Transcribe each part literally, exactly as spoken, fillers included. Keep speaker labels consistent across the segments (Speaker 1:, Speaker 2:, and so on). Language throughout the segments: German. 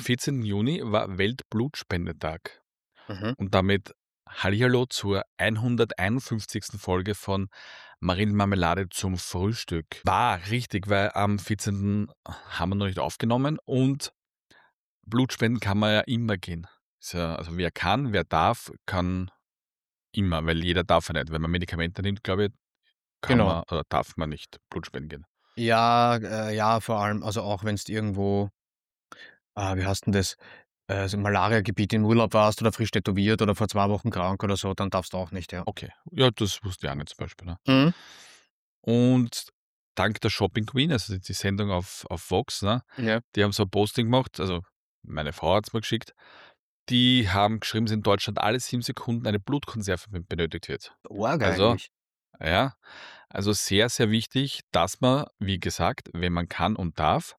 Speaker 1: vierzehnten Juni war Weltblutspendetag
Speaker 2: Mhm.
Speaker 1: und damit hallihallo zur hunderteinundfünfzigsten Folge von Marillenmarmelade zum Frühstück. War richtig, weil am vierzehnten haben wir noch nicht aufgenommen und Blutspenden kann man ja immer gehen. Ist ja, also wer kann, wer darf, kann immer, weil jeder darf ja nicht. Wenn man Medikamente nimmt, glaube ich, kann
Speaker 2: Genau.
Speaker 1: man oder darf man nicht Blutspenden gehen.
Speaker 2: Ja, äh, ja, vor allem, also auch wenn's irgendwo, ah, wie heißt denn das, äh, so Malariagebiet im Urlaub warst oder frisch tätowiert oder vor zwei Wochen krank oder so, dann darfst du auch nicht, ja.
Speaker 1: Okay, ja, das wusste ich auch nicht zum Beispiel. Ne?
Speaker 2: Mhm.
Speaker 1: Und dank der Shopping Queen, also die Sendung auf, auf Vox, ne,
Speaker 2: Ja.
Speaker 1: die haben so ein Posting gemacht, also meine Frau hat es mir geschickt, die haben geschrieben, dass in Deutschland alle sieben Sekunden eine Blutkonserve ben- benötigt wird.
Speaker 2: Arg
Speaker 1: Also,
Speaker 2: eigentlich.
Speaker 1: ja, also sehr, sehr wichtig, dass man, wie gesagt, wenn man kann und darf,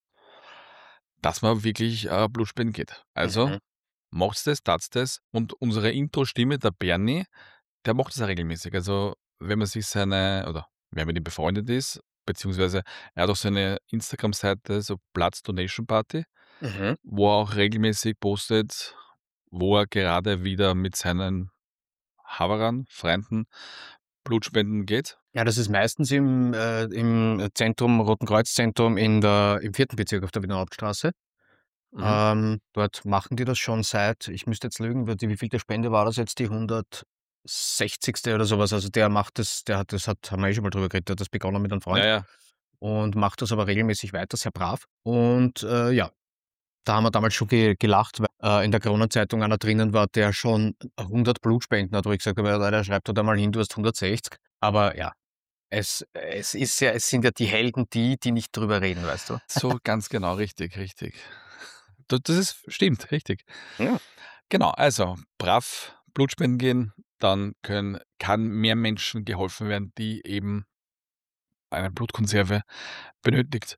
Speaker 1: dass man wirklich äh, Blutspenden geht. Also,
Speaker 2: Mhm.
Speaker 1: macht's das, tat's das. Und unsere Intro-Stimme, der Bernie, der macht das auch regelmäßig. Also, wenn man sich seine oder wer mit ihm befreundet ist, beziehungsweise er hat auch seine Instagram-Seite, so Platz Donation Party,
Speaker 2: Mhm.
Speaker 1: wo er auch regelmäßig postet, wo er gerade wieder mit seinen Haverern, Freunden Blutspenden geht.
Speaker 2: Ja, das ist meistens im, äh, im Zentrum, Roten Kreuz-Zentrum in der im vierten Bezirk auf der Wiener Hauptstraße.
Speaker 1: Mhm.
Speaker 2: Ähm, dort machen die das schon seit, ich müsste jetzt lügen, wie wievielte Spende war das jetzt, die hundertsechzigste oder sowas. Also der macht das, der hat das hat haben wir eh schon mal drüber geredet, der hat das begonnen mit einem
Speaker 1: Ja,
Speaker 2: Freund
Speaker 1: ja.
Speaker 2: und macht das aber regelmäßig weiter, sehr brav. Und, äh, ja, da haben wir damals schon ge gelacht, weil, äh, in der Kronenzeitung einer drinnen war, der schon hundert Blutspenden hat, wo ich gesagt habe: „Ja Leute, schreibt doch da mal hin, du hast hundertsechzig." Aber ja, es es ist ja es sind ja die Helden die, die nicht drüber reden, weißt du?
Speaker 1: So ganz genau, richtig, richtig. Da das ist stimmt, richtig.
Speaker 2: Ja.
Speaker 1: Genau, also brav Blutspenden gehen, dann können kann mehr Menschen geholfen werden, die eben eine Blutkonserve benötigt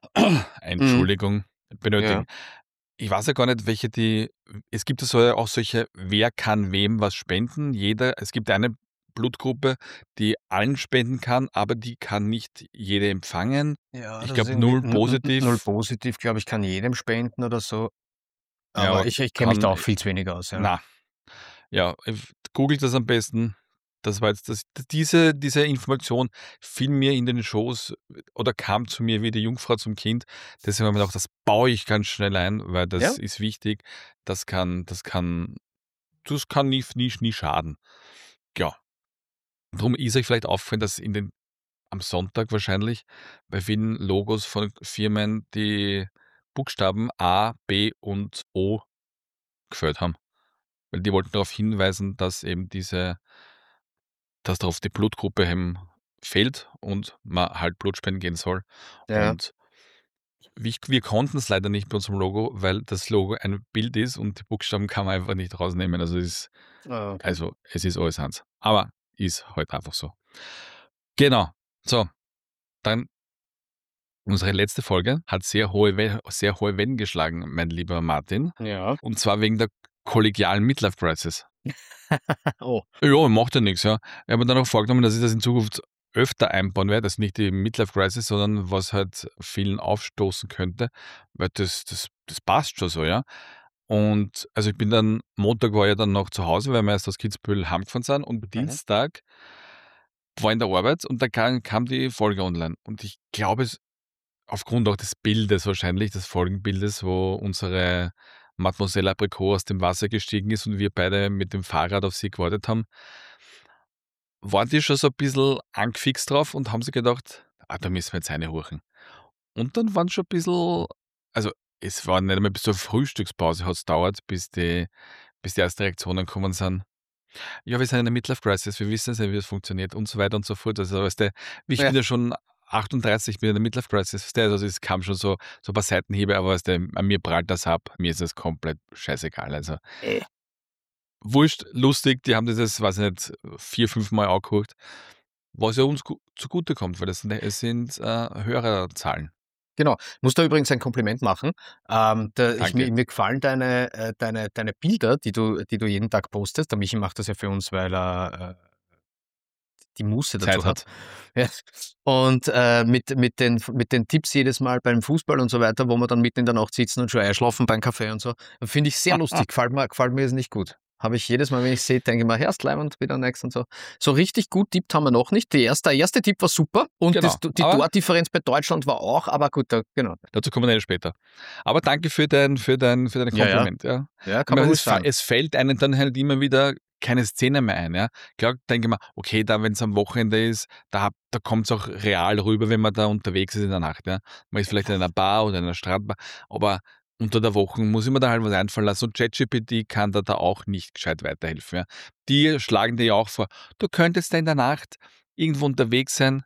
Speaker 2: Mhm.
Speaker 1: Entschuldigung,
Speaker 2: Ja.
Speaker 1: benötigen. Ich weiß ja gar nicht, welche die es gibt ja so auch solche, wer kann wem was spenden. Jeder es gibt eine Blutgruppe, die allen spenden kann, aber die kann nicht jede empfangen.
Speaker 2: Ja,
Speaker 1: Ich
Speaker 2: das ist
Speaker 1: glaube
Speaker 2: irgendwie
Speaker 1: null
Speaker 2: n n null
Speaker 1: positiv.
Speaker 2: positiv, glaube ich, kann jedem spenden oder so,
Speaker 1: Ja,
Speaker 2: aber
Speaker 1: aber
Speaker 2: ich ich kenne mich da
Speaker 1: kann
Speaker 2: auch viel zu wenig aus, ja.
Speaker 1: na, ja, f googelt das am besten. Das war jetzt das diese diese Information fiel mir in den Schoß oder kam zu mir wie die Jungfrau zum Kind. Deswegen habe ich mir gedacht, das baue ich ganz schnell ein, weil
Speaker 2: Ja,
Speaker 1: das ist wichtig. Das kann das kann das kann nie nie nie schaden. Ja, drum ist euch vielleicht aufgefallen, dass in den am Sonntag wahrscheinlich bei vielen Logos von Firmen die Buchstaben A, B und O gefehlt haben. Weil die wollten darauf hinweisen, dass eben diese dass darauf die Blutgruppe eben fehlt und man halt Blutspenden gehen soll.
Speaker 2: ja.
Speaker 1: Und wie wir konnten es leider nicht bei unserem Logo, weil das Logo ein Bild ist und die Buchstaben kann man einfach nicht rausnehmen. Also, es ist
Speaker 2: Ah, okay.
Speaker 1: also, es ist alles eins. Aber ist halt einfach so. Genau. So, dann unsere letzte Folge hat sehr hohe We sehr hohe Wellen geschlagen, mein lieber Martin.
Speaker 2: Ja.
Speaker 1: Und zwar wegen der kollegialen Midlife Crisis.
Speaker 2: Oh.
Speaker 1: Ja, macht ja nix, ja. Ich habe mir dann auch vorgenommen, dass ich das in Zukunft öfter einbauen werde. Das ist nicht die Midlife Crisis, sondern was halt vielen aufstoßen könnte, weil das das das passt schon so, ja. Und also, ich bin dann Montag war ich dann noch zu Hause, weil wir erst aus Kitzbühel heimgefahren sind und
Speaker 2: Mhm.
Speaker 1: Dienstag war in der Arbeit und da kam kam die Folge online. Und ich glaube es aufgrund auch des Bildes wahrscheinlich, des Folgenbildes, wo unsere Mademoiselle Aprikot aus dem Wasser gestiegen ist und wir beide mit dem Fahrrad auf sie gewartet haben, waren die schon so ein bisschen angefixt drauf und haben sich gedacht: „Ah, da müssen wir jetzt reinhorchen." Und dann waren schon ein bisschen also, es war nicht einmal bis zur Frühstückspause hat's gedauert, bis die bis die ersten Reaktionen gekommen sind. „Ja, wir sind in der Midlife Crisis, wir wissen jetzt nicht, wie es funktioniert" und so weiter und so fort. Also, weißt du, ich
Speaker 2: Ja.
Speaker 1: bin ja schon achtunddreißig, ich bin in der Midlife Crisis, weißt du, also, es kam schon so so ein paar Seitenhiebe, aber weißt du, an mir prallt das ab. Mir ist das komplett scheißegal. Also,
Speaker 2: Äh.
Speaker 1: wurscht, lustig, die haben dieses, weiß ich nicht, vier, fünf Mal angehört, was ja uns gu zugutekommt, weil das sind es sind, äh, Hörerzahlen.
Speaker 2: Genau. Muss da übrigens ein Kompliment machen. Ähm, da ich
Speaker 1: Danke.
Speaker 2: mir mir gefallen deine äh, deine deine Bilder, die du die du jeden Tag postest. Der Michi macht das ja für uns, weil er, äh die Muße
Speaker 1: Zeit
Speaker 2: dazu
Speaker 1: hat.
Speaker 2: hat. Ja. Und äh, mit, mit, den, mit den Tipps jedes Mal beim Fußball und so weiter, wo wir dann mitten in der Nacht sitzen und schon einschlafen beim Kaffee und so, finde ich sehr lustig. Gefällt mir, gefällt mir jetzt nicht gut. Habe ich jedes Mal, wenn ich sehe, denke ich mir, Herst, Leimund, wieder next und so. So richtig gut tippt haben wir noch nicht. Die erste, der erste Tipp war super und
Speaker 1: Genau.
Speaker 2: das, die
Speaker 1: Aber-
Speaker 2: Tordifferenz bei Deutschland war auch, aber gut, da, genau.
Speaker 1: Dazu kommen wir dann später. Aber danke für dein, für dein, für dein
Speaker 2: Ja, ja.
Speaker 1: Kompliment. Ja,
Speaker 2: Ja,
Speaker 1: Ich
Speaker 2: kann man
Speaker 1: meine,
Speaker 2: ruhig
Speaker 1: es, fa-
Speaker 2: sagen.
Speaker 1: es fällt einem dann halt immer wieder keine Szene mehr ein. Ja. Klar denke ich mir, okay, da wenn es am Wochenende ist, da, da kommt es auch real rüber, wenn man da unterwegs ist in der Nacht. Ja. Man ist vielleicht in einer Bar oder in einer Strandbar, aber unter der Woche muss ich mir da halt was einfallen lassen. Und ChatGPT kann da, da auch nicht gescheit weiterhelfen. Ja. Die schlagen dir ja auch vor, du könntest da in der Nacht irgendwo unterwegs sein.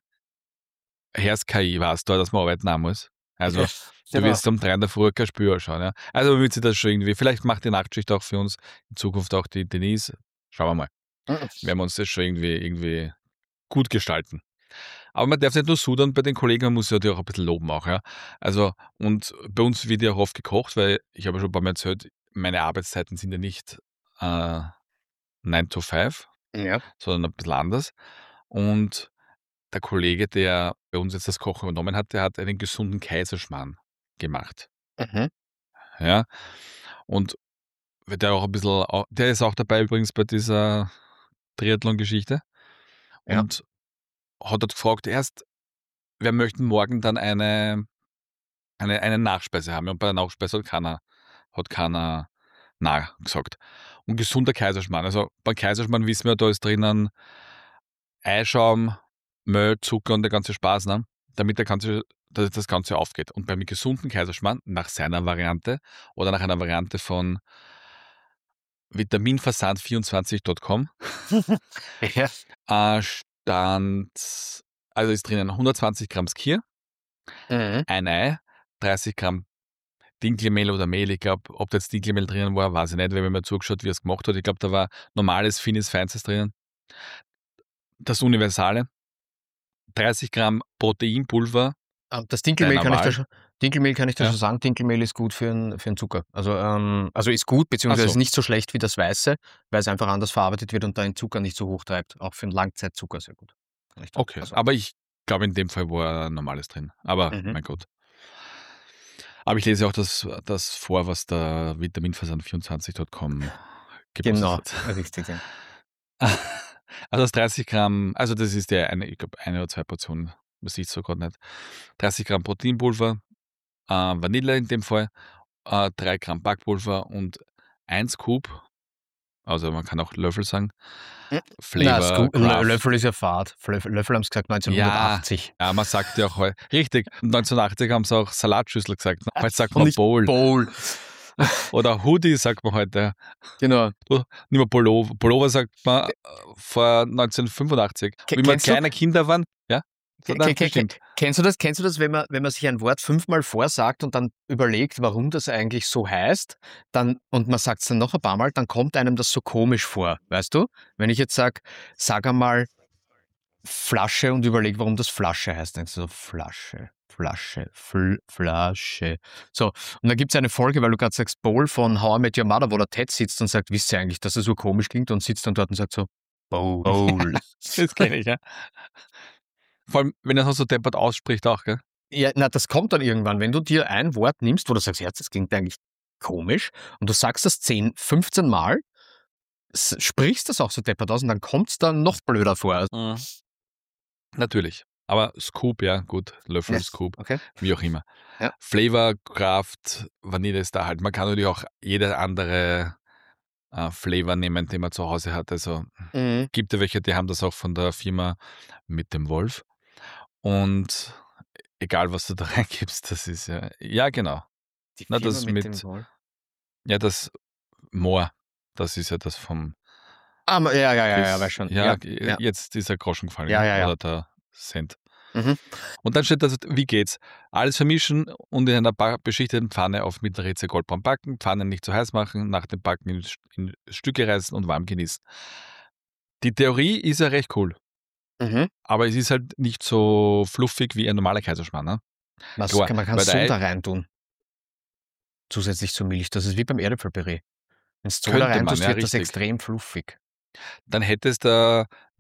Speaker 1: Herr's K I, weißt du, dass man arbeiten auch muss. Also,
Speaker 2: Ja,
Speaker 1: du
Speaker 2: genau.
Speaker 1: wirst um drei in der Früh kein Spür schauen. Ja. Also, wird sie das schon irgendwie, vielleicht macht die Nachtschicht auch für uns in Zukunft auch die Denise. Schauen wir mal.
Speaker 2: Mhm.
Speaker 1: Werden wir uns das schon irgendwie, irgendwie gut gestalten. Aber man darf nicht nur sudern bei den Kollegen, man muss ja die auch ein bisschen loben auch. Ja. Also, und bei uns wird ja auch oft gekocht, weil ich habe ja schon ein paar Mal erzählt, meine Arbeitszeiten sind ja nicht äh, nine to five,
Speaker 2: Ja.
Speaker 1: sondern ein bisschen anders. Und der Kollege, der bei uns jetzt das Kochen übernommen hat, der hat einen gesunden Kaiserschmarrn gemacht.
Speaker 2: Mhm.
Speaker 1: Ja. Und der auch ein bisschen, au- der ist auch dabei übrigens bei dieser Triathlon-Geschichte
Speaker 2: Ja.
Speaker 1: und hat dort gefragt, erst, wer möchten morgen dann eine, eine, eine Nachspeise haben? Und bei der Nachspeise hat keiner, hat keiner na gesagt. Und gesunder Kaiserschmarrn. Also beim Kaiserschmarrn wissen wir, da ist drinnen Eischaum, Mehl, Zucker und der ganze Spaß, ne? Damit der ganze, dass das Ganze aufgeht. Und beim gesunden Kaiserschmarrn, nach seiner Variante oder nach einer Variante von vitaminversand vierundzwanzig Punkt com,
Speaker 2: Ja.
Speaker 1: äh, stand, also ist drinnen hundertzwanzig Gramm Skier,
Speaker 2: Mhm.
Speaker 1: ein Ei, dreißig Gramm Dinkelmehl oder Mehl. Ich glaube, ob da jetzt Dinkelmehl drinnen war, weiß ich nicht, weil wir mir zugeschaut, wie er es gemacht hat. Ich glaube, da war normales, feines, feinstes drinnen. Das Universale, dreißig Gramm Proteinpulver
Speaker 2: Ah, Das Dinkelmehl
Speaker 1: deiner
Speaker 2: kann ich da
Speaker 1: Wahl.
Speaker 2: schon, Dinkelmehl kann ich da
Speaker 1: Ja.
Speaker 2: schon sagen. Dinkelmehl ist gut für den, für den Zucker. Also, ähm, also ist gut, beziehungsweise
Speaker 1: Ach so.
Speaker 2: ist nicht so schlecht wie das Weiße, weil es einfach anders verarbeitet wird und da den Zucker nicht so hoch treibt. Auch für den Langzeitzucker sehr gut. Kann ich da-
Speaker 1: Okay,
Speaker 2: Also,
Speaker 1: aber ich glaube, in dem Fall war normales drin. Aber
Speaker 2: Mhm.
Speaker 1: mein Gott. Aber ich lese auch das, das vor, was der vitaminversand vierundzwanzig Punkt com gepostet
Speaker 2: genau,
Speaker 1: hat.
Speaker 2: richtig. Ja.
Speaker 1: Also das dreißig Gramm, also das ist ja eine, ich glaube, eine oder zwei Portionen, das sehe ich so gerade nicht. dreißig Gramm Proteinpulver, äh, Vanille in dem Fall, äh, drei Gramm Backpulver und ein Scoop, also man kann auch Löffel sagen,
Speaker 2: Na,
Speaker 1: Flavor
Speaker 2: Scoop, Lö-
Speaker 1: Craft.
Speaker 2: Löffel ist ja Fad. Löffel, Löffel haben es gesagt neunzehnhundertachtzig.
Speaker 1: Ja, man sagt ja auch heute, richtig, neunzehnhundertachtzig haben sie auch Salatschüssel gesagt. Heute sagt
Speaker 2: Und
Speaker 1: man
Speaker 2: nicht
Speaker 1: Bowl.
Speaker 2: Bowl.
Speaker 1: Oder Hoodie sagt man heute.
Speaker 2: Genau.
Speaker 1: Du, nicht mehr Pullover. Pullover sagt man äh, vor neunzehnhundertfünfundachtzig.
Speaker 2: Ke-
Speaker 1: Wie wir
Speaker 2: kennst du-
Speaker 1: kleine Kinder waren, ja? So,
Speaker 2: Ke-
Speaker 1: nein,
Speaker 2: ke- ke-
Speaker 1: bestimmt.
Speaker 2: Kennst du das, kennst du das, wenn man, wenn man sich ein Wort fünfmal vorsagt und dann überlegt, warum das eigentlich so heißt, dann, und man sagt es dann noch ein paar Mal, dann kommt einem das so komisch vor, weißt du? Wenn ich jetzt sage, sag einmal Flasche und überlege, warum das Flasche heißt, denkst du so, Flasche, Flasche, Fl Flasche. So, und da gibt es eine Folge, weil du gerade sagst, Bowl von How I Met Your Mother, wo der Ted sitzt und sagt, wisst ihr eigentlich, dass er so komisch klingt, und sitzt dann dort und sagt so, Bowl. Bowl.
Speaker 1: Das kenne ich, ja. Vor allem, wenn er so deppert ausspricht auch, gell?
Speaker 2: Ja, na, das kommt dann irgendwann, wenn du dir ein Wort nimmst, wo du sagst, ja, das klingt eigentlich komisch, und du sagst das zehn, fünfzehn Mal, s- sprichst das auch so deppert aus und dann kommt es dann noch blöder vor.
Speaker 1: Natürlich. Aber Scoop, ja, gut. Löffel,
Speaker 2: Ja,
Speaker 1: Scoop,
Speaker 2: okay.
Speaker 1: wie auch immer.
Speaker 2: Ja.
Speaker 1: Flavor Craft Vanille ist da halt. Man kann natürlich auch jede andere äh, Flavor nehmen, den man zu Hause hat. Also
Speaker 2: Mhm.
Speaker 1: gibt ja welche, die haben das auch von der Firma mit dem Wolf. Und egal, was du da reingibst, das ist ja, ja genau.
Speaker 2: Die
Speaker 1: Na,
Speaker 2: Firma
Speaker 1: das
Speaker 2: mit
Speaker 1: mit-
Speaker 2: dem Wohl.
Speaker 1: Ja, das Moor, das ist ja das vom
Speaker 2: Ah, ma- ja, ja, ja, ja,
Speaker 1: Chris.
Speaker 2: weiß schon.
Speaker 1: Ja,
Speaker 2: Ja, ja.
Speaker 1: jetzt ist der Groschen gefallen.
Speaker 2: Ja,
Speaker 1: gell?
Speaker 2: ja, ja.
Speaker 1: Oder der Cent.
Speaker 2: Mhm.
Speaker 1: Und dann steht das, wie geht's? Alles vermischen und in einer ba- beschichteten Pfanne auf mittlere Hitze goldbraun backen, Pfanne nicht zu heiß machen, nach dem Backen in, St- in Stücke reißen und warm genießen. Die Theorie ist ja recht cool,
Speaker 2: Mhm.
Speaker 1: aber es ist halt nicht so fluffig wie ein normaler Kaiserschmarrn. Ne?
Speaker 2: Was
Speaker 1: Klar,
Speaker 2: kann, man kann
Speaker 1: weil
Speaker 2: so
Speaker 1: der Ei-
Speaker 2: da rein tun. Zusätzlich zur Milch. Das ist wie beim Erdäpfelpüree. Wenn du so da
Speaker 1: Könnte
Speaker 2: rein
Speaker 1: man,
Speaker 2: tust,
Speaker 1: ja,
Speaker 2: wird das
Speaker 1: richtig.
Speaker 2: extrem fluffig.
Speaker 1: Dann hättest du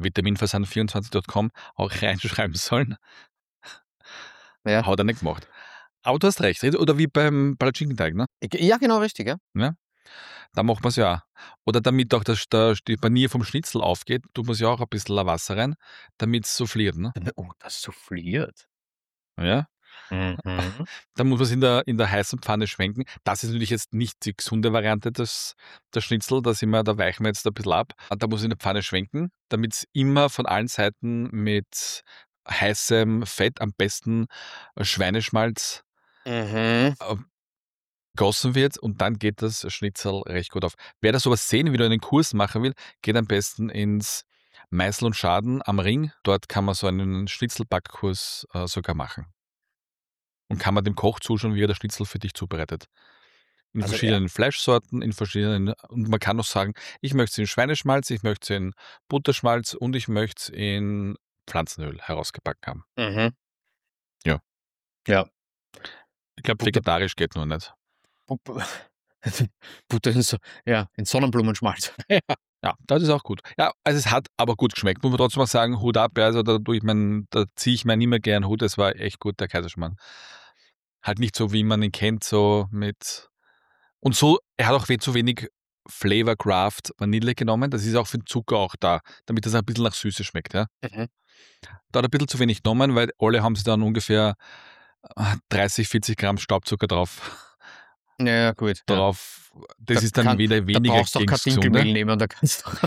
Speaker 1: vitaminversand vierundzwanzig Punkt com auch reinschreiben sollen.
Speaker 2: Ja.
Speaker 1: Hat er nicht gemacht. Aber du hast recht. Oder wie beim Palatschinkenteig, ne?
Speaker 2: Ja, genau, richtig, ja.
Speaker 1: Ja? Da macht man es ja auch. Oder damit auch das, der, die Panier vom Schnitzel aufgeht, tut man ja auch ein bisschen Wasser rein, damit es souffliert, ne?
Speaker 2: Oh, das souffliert.
Speaker 1: Ja?
Speaker 2: Mhm.
Speaker 1: Dann muss man es in der, in der heißen Pfanne schwenken. Das ist natürlich jetzt nicht die gesunde Variante des, des Schnitzel, da sind wir, da weichen wir jetzt ein bisschen ab. Da muss ich in der Pfanne schwenken, damit es immer von allen Seiten mit heißem Fett, am besten Schweineschmalz,
Speaker 2: Mhm.
Speaker 1: äh, gossen wird und dann geht das Schnitzel recht gut auf. Wer das sowas sehen will oder einen Kurs machen will, geht am besten ins Meißel und Schaden am Ring. Dort kann man so einen Schnitzelbackkurs äh, sogar machen. Und kann man dem Koch zuschauen, wie er das Schnitzel für dich zubereitet. In
Speaker 2: Also,
Speaker 1: verschiedenen Fleischsorten, in verschiedenen, und man kann auch sagen, ich möchte es in Schweineschmalz, ich möchte es in Butterschmalz und ich möchte es in Pflanzenöl herausgebacken haben.
Speaker 2: Mhm.
Speaker 1: Ja.
Speaker 2: Ja.
Speaker 1: Ich glaube,
Speaker 2: Butter-
Speaker 1: vegetarisch geht nur nicht.
Speaker 2: Bu- Butter in, so, ja, in Sonnenblumenschmalz.
Speaker 1: Ja, das ist auch gut. Ja, also es hat aber gut geschmeckt. Muss man trotzdem mal sagen, Hut ab, also da tue ich mein, da ziehe ich mir nicht mehr gern Hut, es war echt gut, der Kaiserschmarrn. Halt nicht so, wie man ihn kennt, so mit. Und so, er hat auch we- zu wenig Flavor Craft Vanille genommen. Das ist auch für den Zucker auch da, damit das ein bisschen nach Süße schmeckt. Ja.
Speaker 2: Mhm.
Speaker 1: Da hat er ein bisschen zu wenig genommen, weil alle haben sie dann ungefähr äh, dreißig, vierzig Gramm Staubzucker drauf.
Speaker 2: Ja, gut. Ja.
Speaker 1: Drauf. Das
Speaker 2: Da
Speaker 1: ist dann
Speaker 2: kann-
Speaker 1: wieder
Speaker 2: Da
Speaker 1: weniger
Speaker 2: brauchst du auch
Speaker 1: gegen
Speaker 2: kein
Speaker 1: das Gesunde.
Speaker 2: Dinkelmehl nehmen, da kannst du auch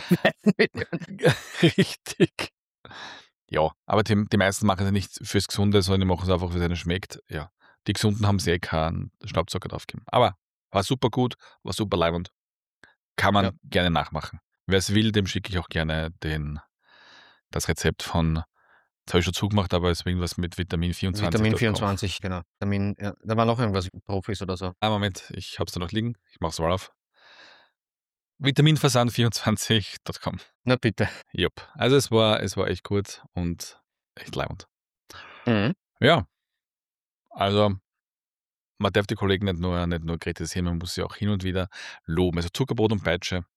Speaker 1: Richtig. Ja, aber die, die meisten machen es nicht fürs Gesunde, sondern die machen es einfach, wie es ihnen schmeckt. Ja. Die Gesunden haben sehr keinen Staubzucker draufgegeben. Aber war super gut, war super leibend. Kann man
Speaker 2: Ja.
Speaker 1: gerne nachmachen. Wer es will, dem schicke ich auch gerne den, das Rezept von, das habe ich schon zugemacht, aber es ist irgendwas mit Vitamin vierundzwanzig.
Speaker 2: Vitamin vierundzwanzig, genau. Vitamin, ja, da war noch irgendwas mit Profis oder so.
Speaker 1: Ah, Moment, ich habe es da noch liegen. Ich mache es mal auf. vitaminversand vierundzwanzig Punkt com.
Speaker 2: Na bitte.
Speaker 1: Jupp. Also es war, es war echt gut und echt leibend.
Speaker 2: Mhm.
Speaker 1: Ja. Also man darf die Kollegen nicht nur, nicht nur kritisieren, man muss sie auch hin und wieder loben. Also Zuckerbrot und Peitsche.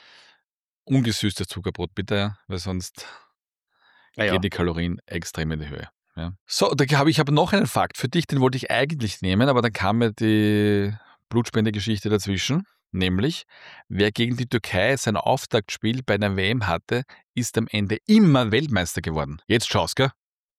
Speaker 1: Ungesüßtes Zuckerbrot bitte, ja, weil sonst
Speaker 2: Ja, ja.
Speaker 1: gehen die Kalorien extrem in die Höhe. Ja. So, da habe ich aber noch einen Fakt für dich, den wollte ich eigentlich nehmen, aber dann kam mir die Blutspendegeschichte dazwischen. Nämlich, wer gegen die Türkei sein Auftaktspiel bei einer W M hatte, ist am Ende immer Weltmeister geworden. Jetzt schaust, gell?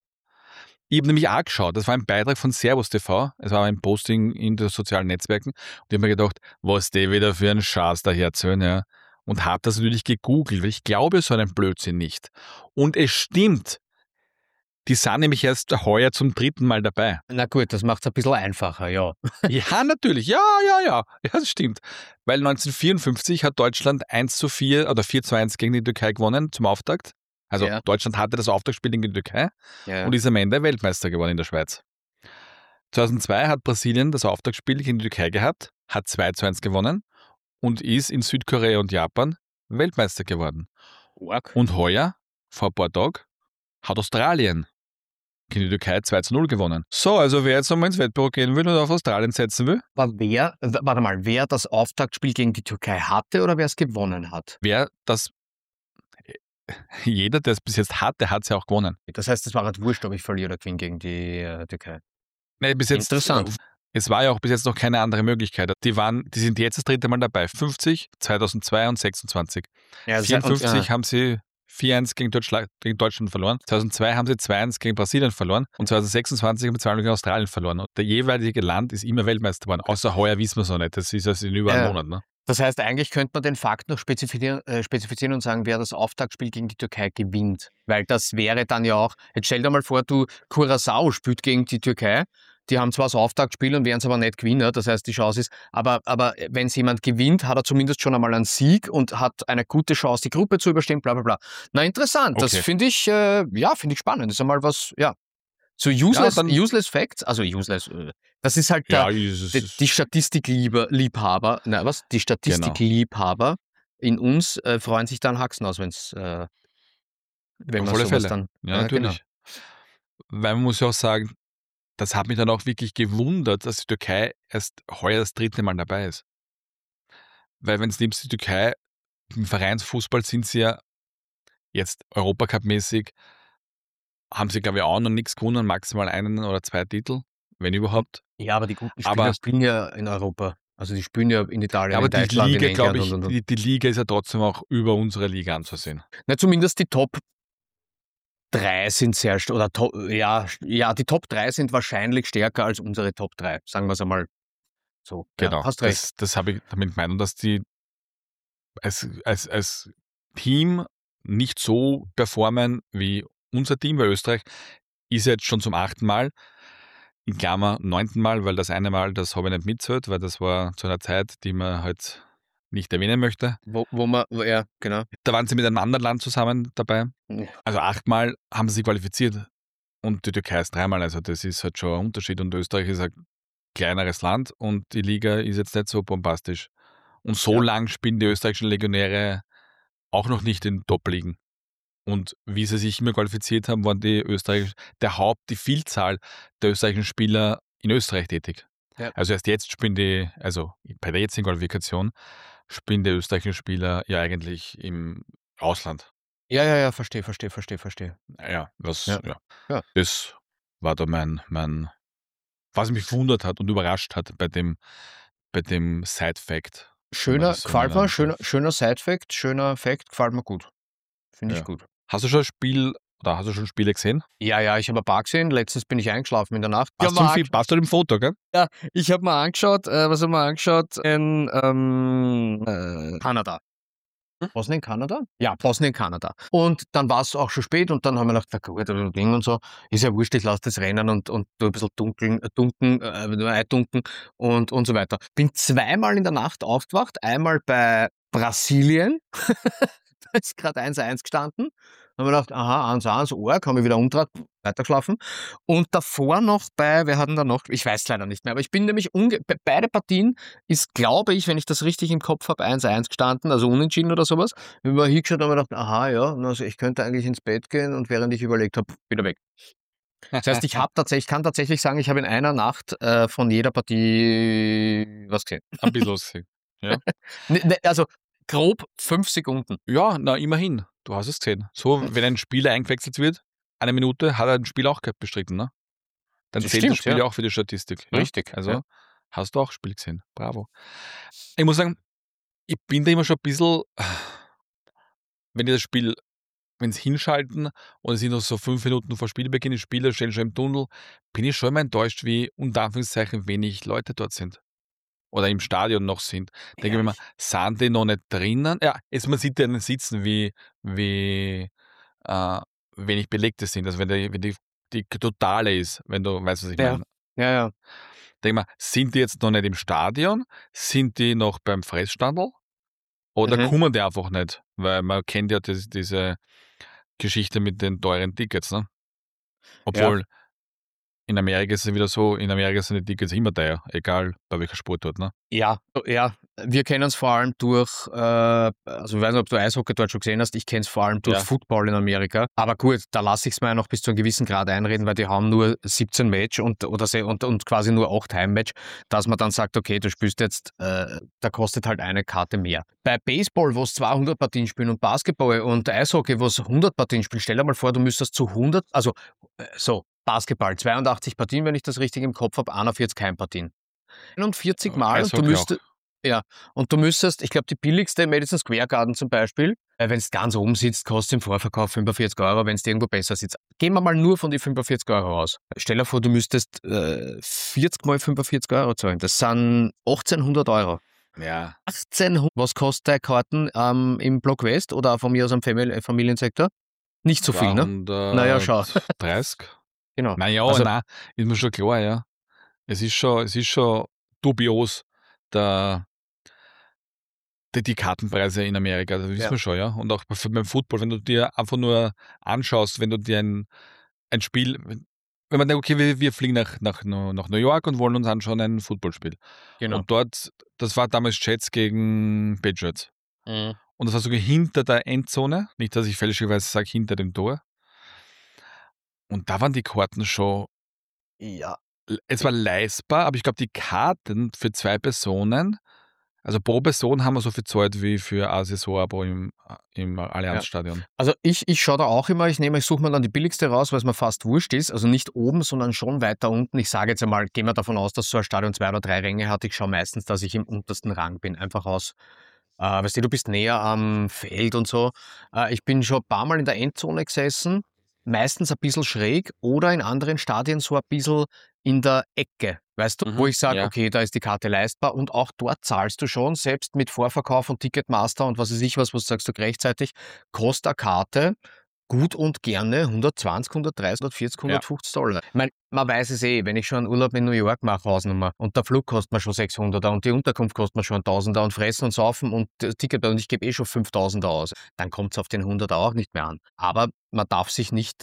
Speaker 1: Ich habe nämlich auch geschaut, das war ein Beitrag von Servus T V, es war ein Posting in den sozialen Netzwerken und ich habe mir gedacht, was die wieder für einen Schatz daher erzählen, ja. Und habe das natürlich gegoogelt, weil ich glaube so einen Blödsinn nicht. Und es stimmt, die sind nämlich erst heuer zum dritten Mal dabei.
Speaker 2: Na gut, das macht es ein bisschen einfacher, ja.
Speaker 1: Ja, natürlich, ja, ja, ja, ja, das stimmt. Weil neunzehnhundertvierundfünfzig hat Deutschland eins zu vier oder vier zu eins gegen die Türkei gewonnen zum Auftakt. Also
Speaker 2: Ja.
Speaker 1: Deutschland hatte das Auftaktspiel gegen die Türkei.
Speaker 2: Ja.
Speaker 1: Und ist am Ende Weltmeister geworden in der Schweiz. zweitausendzwei hat Brasilien das Auftaktspiel gegen die Türkei gehabt, hat zwei zu eins gewonnen und ist in Südkorea und Japan Weltmeister geworden.
Speaker 2: Org.
Speaker 1: Und heuer, vor ein paar Tagen, hat Australien gegen die Türkei zwei zu null gewonnen. So, also wer jetzt nochmal ins Wettbüro gehen will und auf Australien setzen will,
Speaker 2: War wer, w- warte mal, wer das Auftaktspiel gegen die Türkei hatte oder wer es gewonnen hat?
Speaker 1: wer das, jeder, der es bis jetzt hat, der hat es ja auch gewonnen.
Speaker 2: Das heißt, es war halt wurscht, ob ich verliere oder gewinne gegen die äh, Türkei.
Speaker 1: Nee, bis jetzt,
Speaker 2: Interessant.
Speaker 1: Es war ja auch bis jetzt noch keine andere Möglichkeit. Die, waren, die sind jetzt das dritte Mal dabei. fünfzig, zweitausendzwei und sechsundzwanzig.
Speaker 2: Ja, das-
Speaker 1: vierundfünfzig
Speaker 2: und, äh,
Speaker 1: haben sie vier eins gegen Deutschland, gegen Deutschland verloren. zweitausendzwei haben sie zwei eins gegen Brasilien verloren. Und zweitausendsechsundzwanzig haben sie zwei null gegen Australien verloren. Und der jeweilige Land ist immer Weltmeister geworden. Außer heuer wissen wir es noch nicht. Das ist also in über einem
Speaker 2: Ja.
Speaker 1: Monat. Ne?
Speaker 2: Das heißt, eigentlich könnte man den Fakt noch spezifizieren, äh, spezifizieren und sagen, wer das Auftaktspiel gegen die Türkei gewinnt. Weil das wäre dann ja auch, jetzt stell dir mal vor, du, Curaçao spielt gegen die Türkei. Die haben zwar das Auftaktspiel und werden es aber nicht gewinnen, das heißt, die Chance ist, aber, aber wenn es jemand gewinnt, hat er zumindest schon einmal einen Sieg und hat eine gute Chance, die Gruppe zu überstehen, bla bla bla. Na, interessant, das
Speaker 1: Okay.
Speaker 2: finde ich, äh, ja, finde ich spannend. Das ist einmal was, ja. So useless,
Speaker 1: dann-
Speaker 2: useless Facts, also useless, äh, das ist halt
Speaker 1: Ja,
Speaker 2: der,
Speaker 1: es
Speaker 2: die,
Speaker 1: ist-
Speaker 2: die Statistikliebhaber, na was? Die Statistikliebhaber in uns äh, freuen sich dann Haxen aus, wenn's, äh, wenn
Speaker 1: Auf
Speaker 2: man
Speaker 1: alle
Speaker 2: sowas
Speaker 1: Fälle.
Speaker 2: dann.
Speaker 1: Ja,
Speaker 2: äh,
Speaker 1: natürlich. Weil man muss ja auch sagen, das hat mich dann auch wirklich gewundert, dass die Türkei erst heuer das dritte Mal dabei ist. Weil wenn es nimmst, die Türkei, im Vereinsfußball sind sie ja Jetzt Europacup-mäßig haben sie, glaube ich, auch noch nichts gewonnen, maximal einen oder zwei Titel, wenn überhaupt.
Speaker 2: Ja, aber die guten Spieler
Speaker 1: Aber-
Speaker 2: spielen ja in Europa. Also die spielen ja in Italien,
Speaker 1: Ja, aber
Speaker 2: in
Speaker 1: die
Speaker 2: Deutschland,
Speaker 1: Liga,
Speaker 2: in
Speaker 1: glaube
Speaker 2: England
Speaker 1: ich,
Speaker 2: und, und, und.
Speaker 1: die, die Liga ist ja trotzdem auch über unsere Liga anzusehen.
Speaker 2: Na, zumindest die Top drei sind sehr st- oder to ja, ja, die Top drei sind wahrscheinlich stärker als unsere Top drei, sagen wir es einmal so.
Speaker 1: Genau.
Speaker 2: Ja, hast recht.
Speaker 1: Das, das habe ich damit gemeint. Und dass die als, als, als Team nicht so performen wie unser Team, weil Österreich ist jetzt schon zum achten Mal, in Klammer neunten Mal, weil das eine Mal, das habe ich nicht mitzählt, weil das war zu einer Zeit, die man halt nicht erwähnen möchte.
Speaker 2: Wo, wo man, wo, ja, genau.
Speaker 1: Da waren sie mit einem anderen Land zusammen dabei.
Speaker 2: Ja.
Speaker 1: Also achtmal haben sie sich qualifiziert und die Türkei ist dreimal. Also das ist halt schon ein Unterschied und Österreich ist ein kleineres Land und die Liga ist jetzt nicht so bombastisch. Und so
Speaker 2: Ja.
Speaker 1: lang spielen die österreichischen Legionäre auch noch nicht in Top-Ligen. Und wie sie sich immer qualifiziert haben, waren die Österreich, der Haupt, die Vielzahl der österreichischen Spieler in Österreich tätig.
Speaker 2: Ja.
Speaker 1: Also erst jetzt spielen die, also bei der jetzigen Qualifikation, spielen die österreichischen Spieler ja eigentlich im Ausland.
Speaker 2: Ja, ja, ja, verstehe, verstehe, verstehe, verstehe.
Speaker 1: Ja, was,
Speaker 2: Ja.
Speaker 1: ja.
Speaker 2: Ja.
Speaker 1: Das war da mein, mein, was mich gewundert hat und überrascht hat bei dem, bei dem Side-Fact.
Speaker 2: Schöner,
Speaker 1: das so
Speaker 2: gefällt mir,
Speaker 1: nennen
Speaker 2: schöner,
Speaker 1: darf.
Speaker 2: schöner Side-Fact, schöner Fact, gefällt mir gut. Finde ich
Speaker 1: Ja.
Speaker 2: gut.
Speaker 1: Hast du schon ein Spiel oder hast du schon Spiele gesehen?
Speaker 2: Ja, ja, ich habe ein paar gesehen. Letztens bin ich eingeschlafen in der Nacht.
Speaker 1: Passt,
Speaker 2: Ja,
Speaker 1: zum,
Speaker 2: Marc,
Speaker 1: Fi- passt du dem Foto, gell?
Speaker 2: ich habe mal angeschaut, äh, was haben wir angeschaut? In ähm, äh, Kanada.
Speaker 1: Hm?
Speaker 2: Bosnien, Kanada? Ja, Bosnien, Kanada. Und dann war es auch schon spät und dann haben wir gedacht, na gut, oder Ding und so, ist ja wurscht, ich lasse das rennen und, und tu ein bisschen dunkeln, äh, dunkeln, äh, nur eindunken und, und so weiter. Bin zweimal in der Nacht aufgewacht, einmal bei Brasilien, da ist gerade eins eins gestanden, haben wir gedacht, aha, eins eins, arg, haben wir wieder umgedreht, weitergeschlafen. Und davor noch bei, wer hat denn da noch? Ich weiß leider nicht mehr, aber ich bin nämlich, unge bei beide Partien ist, glaube ich, wenn ich das richtig im Kopf habe, eins eins gestanden, also unentschieden oder sowas. Wir haben hingeschaut und haben gedacht, aha, ja, also ich könnte eigentlich ins Bett gehen und während ich überlegt habe, wieder weg. Das heißt, ich habe tatsächlich, kann tatsächlich sagen, ich habe in einer Nacht äh, von jeder Partie was gesehen.
Speaker 1: Ein bisschen was gesehen.
Speaker 2: Ne, ne, also grob fünf Sekunden.
Speaker 1: Ja, na immerhin. Du hast es gesehen. So, wenn ein Spieler eingewechselt wird, eine Minute, hat er ein Spiel auch bestritten, ne? Dann
Speaker 2: Das
Speaker 1: zählt
Speaker 2: stimmt,
Speaker 1: das Spiel
Speaker 2: ja.
Speaker 1: ja auch für die Statistik. Ja?
Speaker 2: Richtig,
Speaker 1: Also
Speaker 2: ja.
Speaker 1: hast du auch Spiel gesehen. Bravo. Ich muss sagen, ich bin da immer schon ein bisschen, wenn die das Spiel, wenn sie hinschalten und es sind noch so fünf Minuten vor Spielbeginn, die Spieler stehen schon im Tunnel, bin ich schon immer enttäuscht, wie unter Anführungszeichen wenig Leute dort sind. Oder im Stadion noch sind. Denke ich mir immer, sind die noch nicht drinnen? Ja, jetzt man sieht ja den Sitzen, wie, wie äh, wenig Belegte sind. Also wenn die, wenn die, die totale ist, wenn du weißt, was ich
Speaker 2: Ja.
Speaker 1: meine.
Speaker 2: Ja, ja.
Speaker 1: Denke mal, sind die jetzt noch nicht im Stadion? Sind die noch beim Fressstandl? Oder
Speaker 2: Mhm.
Speaker 1: kommen die einfach nicht? Weil man kennt ja das, diese Geschichte mit den teuren Tickets, ne? Obwohl in Amerika ist es wieder so, in Amerika sind die Tickets immer teuer, egal bei welcher Sportart, ne?
Speaker 2: Ja, ja, wir kennen es vor allem durch, äh, also ich weiß nicht, ob du Eishockey dort schon gesehen hast, ich kenne es vor allem durch
Speaker 1: Ja.
Speaker 2: Football in Amerika. Aber gut, da lasse ich es mir noch bis zu einem gewissen Grad einreden, weil die haben nur siebzehn Match und, oder se- und, und quasi nur acht Heimmatch, dass man dann sagt, okay, du spielst jetzt, äh, da kostet halt eine Karte mehr. Bei Baseball, wo es zweihundert Partien spielen und Basketball und Eishockey, wo es hundert Partien spielen, stell dir mal vor, du müsstest zu hundert, also äh, so, Basketball, zweiundachtzig Partien, wenn ich das richtig im Kopf habe, einundvierzig Heimpartien. einundvierzig Mal und du
Speaker 1: Eishockey
Speaker 2: müsstest, ja, und du müsstest, ich glaube, die billigste im Madison Square Garden zum Beispiel, äh, wenn es ganz oben sitzt, kostet im Vorverkauf fünfundvierzig Euro, wenn es irgendwo besser sitzt. Gehen wir mal nur von die fünfundvierzig Euro aus. Stell dir vor, du müsstest äh, vierzig mal fünfundvierzig Euro zahlen. Das sind achtzehnhundert Euro.
Speaker 1: Ja.
Speaker 2: achtzehnhundert. Was kostet deine Karten ähm, im Block West oder von mir aus am Famili Familiensektor? Nicht so viel, ne? Naja, schau.
Speaker 1: dreißig.
Speaker 2: Genau.
Speaker 1: Naja,
Speaker 2: Also-
Speaker 1: nein, ist mir schon klar, ja. Es ist schon, es ist schon dubios, der, die, die Kartenpreise in Amerika, das wissen
Speaker 2: Ja.
Speaker 1: wir schon, ja. Und auch bei- beim Football, wenn du dir einfach nur anschaust, wenn du dir ein, ein Spiel, wenn wenn man denkt, okay, wir, wir fliegen nach, nach, nach New York und wollen uns anschauen ein Footballspiel.
Speaker 2: Genau.
Speaker 1: Und dort, das war damals Jets gegen Patriots.
Speaker 2: Mhm.
Speaker 1: Und das war sogar hinter der Endzone, nicht, dass ich fälschlicherweise sage, hinter dem Tor. Und da waren die Karten schon,
Speaker 2: Ja.
Speaker 1: es war leistbar, aber ich glaube, die Karten für zwei Personen, Also pro Person haben wir so viel Zeit wie für ein Saisonabo im, im Allianzstadion.
Speaker 2: Also ich, ich schaue da auch immer, ich nehme, ich suche mir dann die billigste raus, weil es mir fast wurscht ist. Also nicht oben, sondern schon weiter unten. Ich sage jetzt einmal, gehen wir davon aus, dass so ein Stadion zwei oder drei Ränge hat. Ich schaue meistens, dass ich im untersten Rang bin. Einfach aus, äh, weißt du, du bist näher am Feld und so. Äh, ich bin schon ein paar Mal in der Endzone gesessen, meistens ein bisschen schräg oder in anderen Stadien so ein bisschen in der Ecke, weißt du,
Speaker 1: Mhm,
Speaker 2: wo ich sage,
Speaker 1: ja.
Speaker 2: okay, da ist die Karte leistbar und auch dort zahlst du schon, selbst mit Vorverkauf und Ticketmaster und was weiß ich was, was sagst du rechtzeitig, kostet eine Karte gut und gerne hundertzwanzig, hundertdreißig, hundertvierzig,
Speaker 1: Ja.
Speaker 2: hundertfünfzig Dollar. Ich meine, man weiß es eh, wenn ich schon einen Urlaub in New York mache, Hausnummer, und der Flug kostet mir schon sechshunderter und die Unterkunft kostet mir schon tausender und Fressen und Saufen und das Ticket und ich gebe eh schon fünftausender aus, dann kommt es auf den hunderter auch nicht mehr an. Aber man darf sich nicht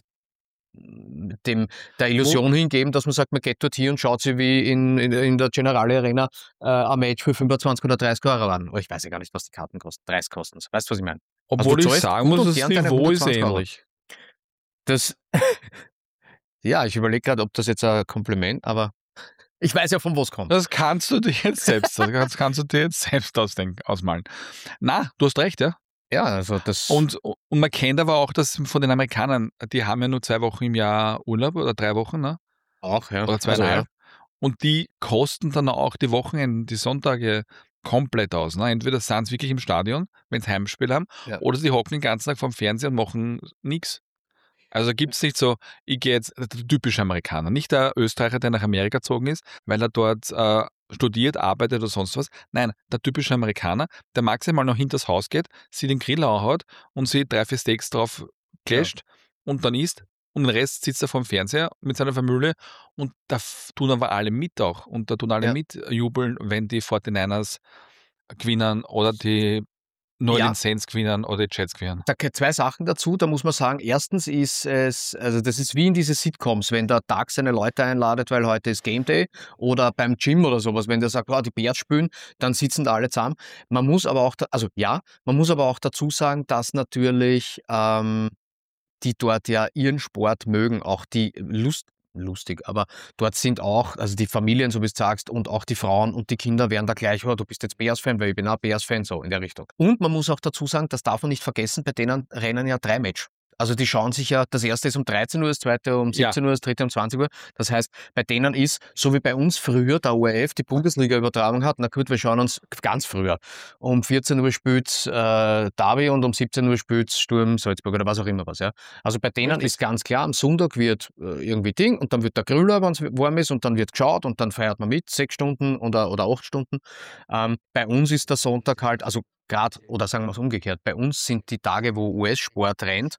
Speaker 2: dem der Illusion hingeben, dass man sagt, man geht dort hier und schaut sich wie in, in, in der Generale Arena äh, ein Match für fünfundzwanzig oder dreißig Euro an. Oh, ich weiß ja gar nicht, was die Karten kosten. dreißig kosten es. Weißt du, was ich meine?
Speaker 1: Obwohl
Speaker 2: Also du
Speaker 1: ich
Speaker 2: zahlst
Speaker 1: sagen
Speaker 2: gut
Speaker 1: muss,
Speaker 2: und
Speaker 1: das
Speaker 2: gern deine
Speaker 1: Niveau ist
Speaker 2: hundertzwanzig Euro.
Speaker 1: ähnlich.
Speaker 2: Das, ja, ich überlege gerade, ob das jetzt ein Kompliment, aber ich weiß ja, von wo es kommt.
Speaker 1: Das kannst du dir jetzt selbst, das kannst du dir jetzt selbst ausdenken, ausmalen. Na, du hast recht, ja.
Speaker 2: Ja, also das.
Speaker 1: Und, und man kennt aber auch, dass von den Amerikanern, die haben ja nur zwei Wochen im Jahr Urlaub oder drei Wochen, ne?
Speaker 2: Auch, ja.
Speaker 1: Oder
Speaker 2: Also,
Speaker 1: zweieinhalb.
Speaker 2: ja.
Speaker 1: Und die kosten dann auch die Wochenenden, die Sonntage komplett aus. Ne? Entweder sind sie wirklich im Stadion, wenn sie Heimspiel haben,
Speaker 2: Ja.
Speaker 1: oder sie hocken den ganzen Tag vorm Fernseher und machen nichts. Also gibt es nicht so, ich gehe jetzt, der typische Amerikaner, nicht der Österreicher, der nach Amerika gezogen ist, weil er dort äh, studiert, arbeitet oder sonst was. Nein, der typische Amerikaner, der maximal noch hinters Haus geht, sie den Grill anhaut und sie drei, vier Steaks drauf clasht und dann isst. Und den Rest sitzt er vorm Fernseher mit seiner Familie und da f- tun aber alle mit auch. Und da tun alle
Speaker 2: Ja.
Speaker 1: mitjubeln, wenn die forty-niners gewinnen oder die New
Speaker 2: Ja.
Speaker 1: Orleans Saints gewinnen oder die Jets gewinnen.
Speaker 2: Da gibt zwei Sachen dazu. Da muss man sagen, erstens ist es, also das ist wie in diese Sitcoms, wenn der Tag seine Leute einladet, weil heute ist Game Day, oder beim Gym oder sowas, wenn der sagt, oh, die Bears spielen, dann sitzen da alle zusammen. Man muss aber auch, da, also ja, man muss aber auch dazu sagen, dass natürlich ähm, die dort ja ihren Sport mögen, auch die Lust, lustig, aber dort sind auch, also die Familien, so wie du sagst, und auch die Frauen und die Kinder werden da gleich, oh, du bist jetzt Bears-Fan, weil ich bin auch Bears-Fan, so in der Richtung. Und man muss auch dazu sagen, das darf man nicht vergessen, bei denen rennen ja drei Match. Also die schauen sich ja, das erste ist um dreizehn Uhr, das zweite um siebzehn Uhr, das dritte um zwanzig Uhr. Das heißt, bei denen ist, so wie bei uns früher der O R F die Bundesliga-Übertragung hat, na gut, wir schauen uns ganz früher. Um vierzehn Uhr spielt äh, Derby und um siebzehn Uhr spielt Sturm Salzburg oder was auch immer was. Ja. Also bei denen
Speaker 1: Richtig.
Speaker 2: ist ganz klar, am Sonntag wird äh, irgendwie Ding und dann wird der Grüller, wenn es warm ist, und dann wird geschaut und dann feiert man mit, sechs Stunden oder, oder acht Stunden. Ähm, bei uns ist der Sonntag halt, also gerade, oder sagen wir es umgekehrt, bei uns sind die Tage, wo U S-Sport rennt,